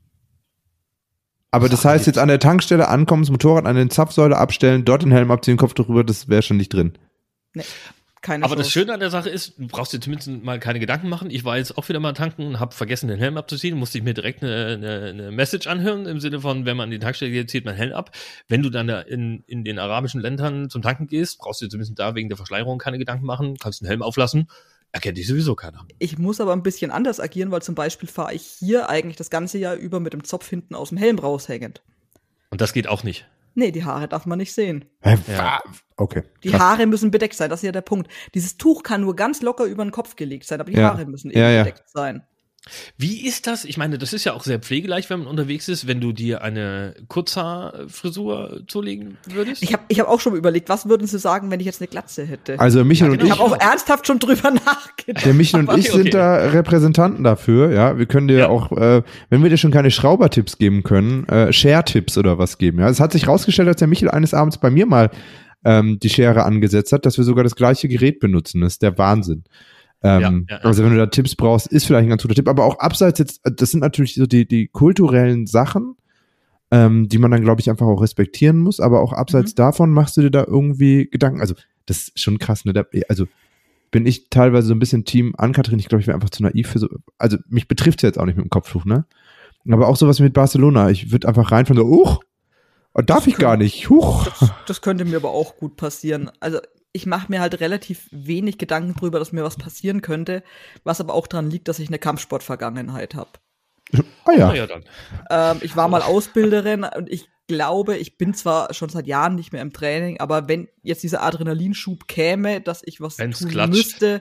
Aber das heißt, jetzt an der Tankstelle ankommen, das Motorrad an den Zapfsäule abstellen, dort den Helm abziehen, Kopftuch rüber, das wäre schon nicht drin. Nee. Keine Aber Chance. das Schöne an der Sache ist, du brauchst dir zumindest mal keine Gedanken machen. Ich war jetzt auch wieder mal tanken und habe vergessen, den Helm abzuziehen. Musste ich mir direkt eine, eine, eine Message anhören, im Sinne von, wenn man in die Tankstelle geht, zieht man Helm ab. Wenn du dann in, in den arabischen Ländern zum Tanken gehst, brauchst du dir zumindest da wegen der Verschleierung keine Gedanken machen, kannst den Helm auflassen. Erkennt dich sowieso keiner. Ich muss aber ein bisschen anders agieren, weil zum Beispiel fahre ich hier eigentlich das ganze Jahr über mit dem Zopf hinten aus dem Helm raushängend. Und das geht auch nicht. Nee, die Haare darf man nicht sehen. Ja. Okay. Die Haare müssen bedeckt sein, das ist ja der Punkt. Dieses Tuch kann nur ganz locker über den Kopf gelegt sein, aber die ja. Haare müssen eben ja, ja. bedeckt sein. Wie ist das? Ich meine, das ist ja auch sehr pflegeleicht, wenn man unterwegs ist, wenn du dir eine Kurzhaarfrisur zulegen würdest. Ich habe ich hab auch schon überlegt, was würden sie sagen, wenn ich jetzt eine Glatze hätte? Also Michael ja, und genau. ich. Ich habe auch ernsthaft schon drüber nachgedacht. Der Michael und ich okay. sind da Repräsentanten dafür, ja. Wir können dir ja. auch, äh, wenn wir dir schon keine Schraubertipps geben können, äh, Share-Tipps oder was geben, ja. Es hat sich rausgestellt, als der Michael eines Abends bei mir mal ähm, die Schere angesetzt hat, dass wir sogar das gleiche Gerät benutzen. Das ist der Wahnsinn. Ähm, ja, ja, ja. Also wenn du da Tipps brauchst, ist vielleicht ein ganz guter Tipp. Aber auch abseits jetzt, das sind natürlich so die, die kulturellen Sachen, ähm, die man dann, glaube ich, einfach auch respektieren muss. Aber auch abseits mhm. davon machst du dir da irgendwie Gedanken. Also das ist schon krass, ne? Da, also bin ich teilweise so ein bisschen Team Ann-Kathrin. Ich glaube, ich wäre einfach zu naiv für so, also mich betrifft es jetzt auch nicht mit dem Kopftuch, ne? Aber auch sowas mit Barcelona. Ich würde einfach rein von so, uch, darf das ich gar nicht, huch. Das, das könnte mir aber auch gut passieren. Also ich mache mir halt relativ wenig Gedanken drüber, dass mir was passieren könnte, was aber auch daran liegt, dass ich eine Kampfsportvergangenheit habe. Ah ja. Ah, ja dann. Ähm, ich war mal Ausbilderin und ich glaube, ich bin zwar schon seit Jahren nicht mehr im Training, aber wenn jetzt dieser Adrenalinschub käme, dass ich was Wenn's tun klatscht. müsste,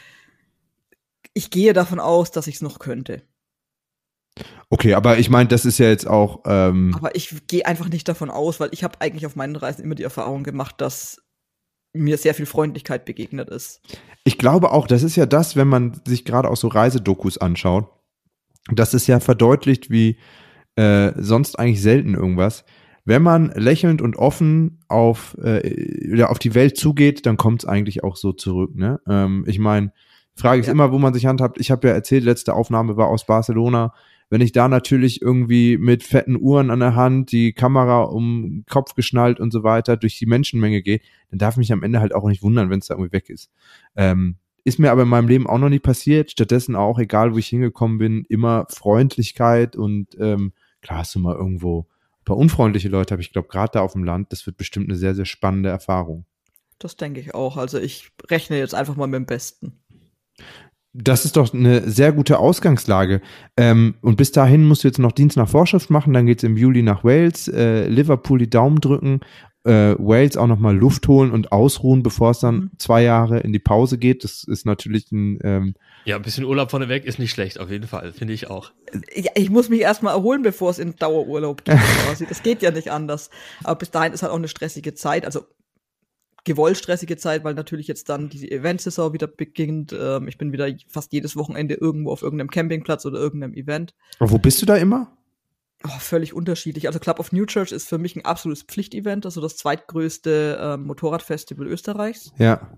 ich gehe davon aus, dass ich es noch könnte. Okay, aber ich meine, das ist ja jetzt auch ähm Aber ich gehe einfach nicht davon aus, weil ich habe eigentlich auf meinen Reisen immer die Erfahrung gemacht, dass mir sehr viel Freundlichkeit begegnet ist. Ich glaube auch, das ist ja das, wenn man sich gerade auch so Reisedokus anschaut, das ist ja verdeutlicht wie äh, sonst eigentlich selten irgendwas. Wenn man lächelnd und offen auf, äh, auf die Welt zugeht, dann kommt es eigentlich auch so zurück. Ne? Ähm, ich meine, Frage ist ja immer, wo man sich handhabt. Ich habe ja erzählt, letzte Aufnahme war aus Barcelona. Wenn ich da natürlich irgendwie mit fetten Uhren an der Hand, die Kamera um den Kopf geschnallt und so weiter durch die Menschenmenge gehe, dann darf mich am Ende halt auch nicht wundern, wenn es da irgendwie weg ist. Ähm, ist mir aber in meinem Leben auch noch nie passiert. Stattdessen auch, egal wo ich hingekommen bin, immer Freundlichkeit und ähm, klar hast du mal irgendwo ein paar unfreundliche Leute, aber ich glaube, gerade da auf dem Land, das wird bestimmt eine sehr, sehr spannende Erfahrung. Das denke ich auch. Also ich rechne jetzt einfach mal mit dem Besten. Das ist doch eine sehr gute Ausgangslage. Ähm, und bis dahin musst du jetzt noch Dienst nach Vorschrift machen, dann geht's im Juli nach Wales, äh, Liverpool die Daumen drücken, äh, Wales auch nochmal Luft holen und ausruhen, bevor es dann mhm. zwei Jahre in die Pause geht. Das ist natürlich ein ähm, ja, ein bisschen Urlaub vorneweg ist nicht schlecht, auf jeden Fall, finde ich auch. Ja, ich muss mich erstmal erholen, bevor es in Dauerurlaub geht. Das geht ja nicht anders. Aber bis dahin ist halt auch eine stressige Zeit, also gewollt stressige Zeit, weil natürlich jetzt dann die Eventsaison wieder beginnt. Ähm, ich bin wieder fast jedes Wochenende irgendwo auf irgendeinem Campingplatz oder irgendeinem Event. Aber wo bist du da immer? Oh, völlig unterschiedlich. Also Club of New Church ist für mich ein absolutes Pflichtevent, also das zweitgrößte ähm, Motorradfestival Österreichs. Ja.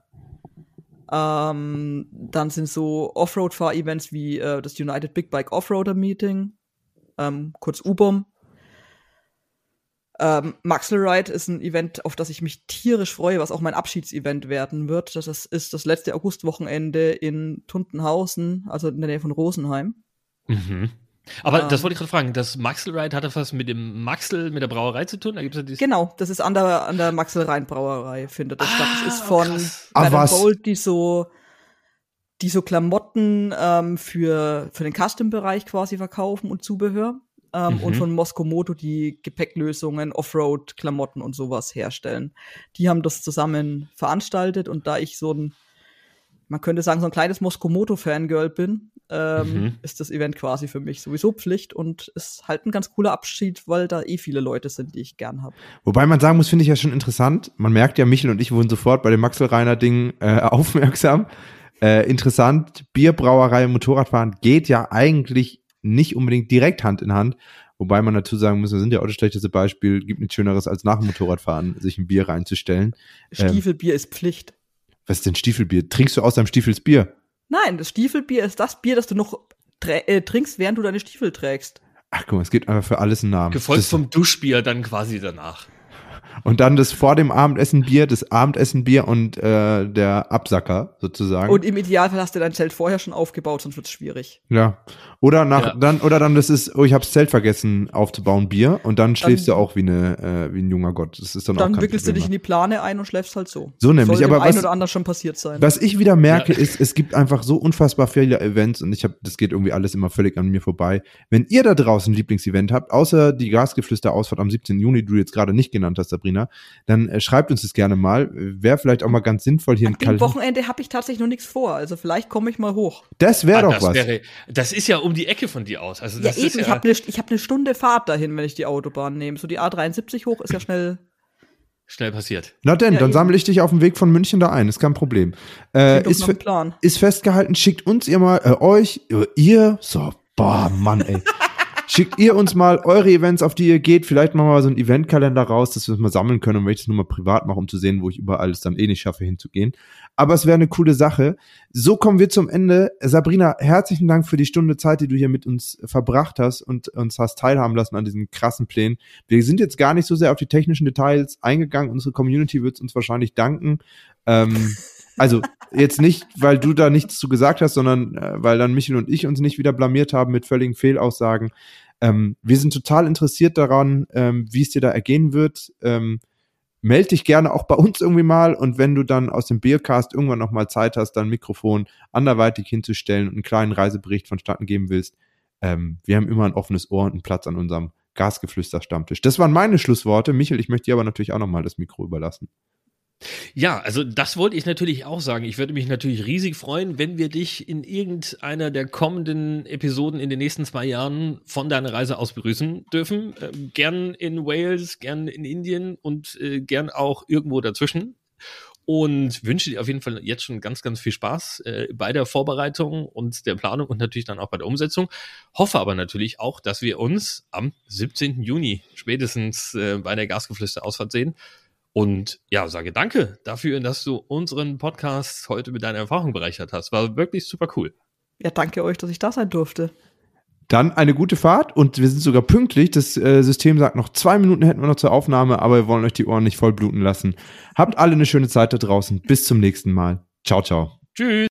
Ähm, dann sind so Offroad-Fahr-Events wie äh, das United Big Bike Offroader Meeting, ähm, kurz U B O M. Ähm, Maxle-Ride ist ein Event, auf das ich mich tierisch freue, was auch mein Abschiedsevent werden wird. Das ist das letzte Augustwochenende in Tuntenhausen, also in der Nähe von Rosenheim. Mhm. Aber ähm, das wollte ich gerade fragen, das Maxle-Ride hat das was mit dem Maxl, mit der Brauerei zu tun? Da gibt's ja dieses genau, das ist an der, an der Maxl-Rhein-Brauerei, findet das ah, statt. Das ist von ah, Madame was? Bolt, die so die so Klamotten ähm, für, für den Custom-Bereich quasi verkaufen und Zubehör. Ähm, Mhm. Und von Moskomoto die Gepäcklösungen, Offroad-Klamotten und sowas herstellen. Die haben das zusammen veranstaltet und da ich so ein, man könnte sagen, so ein kleines Moskomoto-Fangirl bin, ähm, Mhm. ist das Event quasi für mich sowieso Pflicht und ist halt ein ganz cooler Abschied, weil da eh viele Leute sind, die ich gern habe. Wobei man sagen muss, finde ich ja schon interessant. Man merkt ja, Michel und ich wurden sofort bei dem Maxl-Reiner-Ding äh, aufmerksam. Äh, interessant, Bierbrauerei und Motorradfahren geht ja eigentlich nicht unbedingt direkt Hand in Hand, wobei man dazu sagen muss, wir sind ja auch das schlechteste Beispiel, gibt nichts Schöneres als nach dem Motorradfahren sich ein Bier reinzustellen. Stiefelbier ähm, ist Pflicht. Was ist denn Stiefelbier? Trinkst du aus deinem Stiefel das Bier? Nein, das Stiefelbier ist das Bier, das du noch trä- äh, trinkst, während du deine Stiefel trägst. Ach guck mal, es gibt einfach für alles einen Namen. Gefolgt das, vom Duschbier dann quasi danach. Und dann das vor dem Abendessen Bier, das Abendessen Bier und äh, der Absacker sozusagen. Und im Idealfall hast du dein Zelt vorher schon aufgebaut, sonst wird's schwierig. Ja. Oder nach Ja. dann oder dann das ist, oh, ich hab's Zelt vergessen aufzubauen, Bier und dann schläfst du auch wie eine äh, wie ein junger Gott. Das ist dann, auch Dann kein wickelst du Problem dich in die Plane ein und schläfst halt so. So nämlich, Soll aber dem einen was- oder anderen schon passiert sein. Was ich wieder merke, Ja. ist, es gibt einfach so unfassbar viele Events und ich habe, das geht irgendwie alles immer völlig an mir vorbei. Wenn ihr da draußen ein Lieblingsevent habt, außer die Gasgeflüster-Ausfahrt am siebzehnten Juni, die du jetzt gerade nicht genannt hast, Sabrina, dann äh, schreibt uns das gerne mal. Wäre vielleicht auch mal ganz sinnvoll hier An in dem Kalten. Wochenende habe ich tatsächlich noch nichts vor. Also vielleicht komme ich mal hoch. Das wäre Ah, doch das was. wäre, das ist ja um die Ecke von dir aus. Also Ja das eben, ist ich ja, habe eine ich hab ne Stunde Fahrt dahin, wenn ich die Autobahn nehme. So die A dreiundsiebzig hoch ist ja schnell. schnell passiert. Na denn, Ja, dann eben. sammle ich dich auf dem Weg von München da ein, ist kein Problem. Äh, Klingt doch ist, nach fe- einem Plan. ist festgehalten, schickt uns ihr mal, äh, euch, äh, ihr, so, boah, Mann, ey. schickt ihr uns mal eure Events, auf die ihr geht. Vielleicht machen wir mal so einen Eventkalender raus, dass wir es mal sammeln können und wenn ich das nur mal privat mache, um zu sehen, wo ich überall es dann eh nicht schaffe, hinzugehen. Aber es wäre eine coole Sache. So kommen wir zum Ende. Sabrina, herzlichen Dank für die Stunde Zeit, die du hier mit uns verbracht hast und uns hast teilhaben lassen an diesen krassen Plänen. Wir sind jetzt gar nicht so sehr auf die technischen Details eingegangen. Unsere Community wird es uns wahrscheinlich danken. Ähm, also jetzt nicht, weil du da nichts zu gesagt hast, sondern äh, weil dann Michael und ich uns nicht wieder blamiert haben mit völligen Fehlaussagen. Ähm, wir sind total interessiert daran, ähm, wie es dir da ergehen wird. Ähm, meld dich gerne auch bei uns irgendwie mal und wenn du dann aus dem Beercast irgendwann nochmal Zeit hast, dein Mikrofon anderweitig hinzustellen und einen kleinen Reisebericht vonstatten geben willst, ähm, wir haben immer ein offenes Ohr und einen Platz an unserem Gasgeflüster-Stammtisch. Das waren meine Schlussworte. Michael, ich möchte dir aber natürlich auch nochmal das Mikro überlassen. Ja, also das wollte ich natürlich auch sagen. Ich würde mich natürlich riesig freuen, wenn wir dich in irgendeiner der kommenden Episoden in den nächsten zwei Jahren von deiner Reise aus begrüßen dürfen. Ähm, gern in Wales, gern in Indien und äh, gern auch irgendwo dazwischen. Und wünsche dir auf jeden Fall jetzt schon ganz, ganz viel Spaß äh, bei der Vorbereitung und der Planung und natürlich dann auch bei der Umsetzung. Hoffe aber natürlich auch, dass wir uns am siebzehnten Juni spätestens äh, bei der Gasgeflüster-Ausfahrt sehen. Und ja, sage danke dafür, dass du unseren Podcast heute mit deiner Erfahrung bereichert hast. War wirklich super cool. Ja, danke euch, dass ich da sein durfte. Dann eine gute Fahrt und wir sind sogar pünktlich. Das äh, System sagt, noch zwei Minuten hätten wir noch zur Aufnahme, aber wir wollen euch die Ohren nicht voll bluten lassen. Habt alle eine schöne Zeit da draußen. Bis zum nächsten Mal. Ciao, ciao. Tschüss.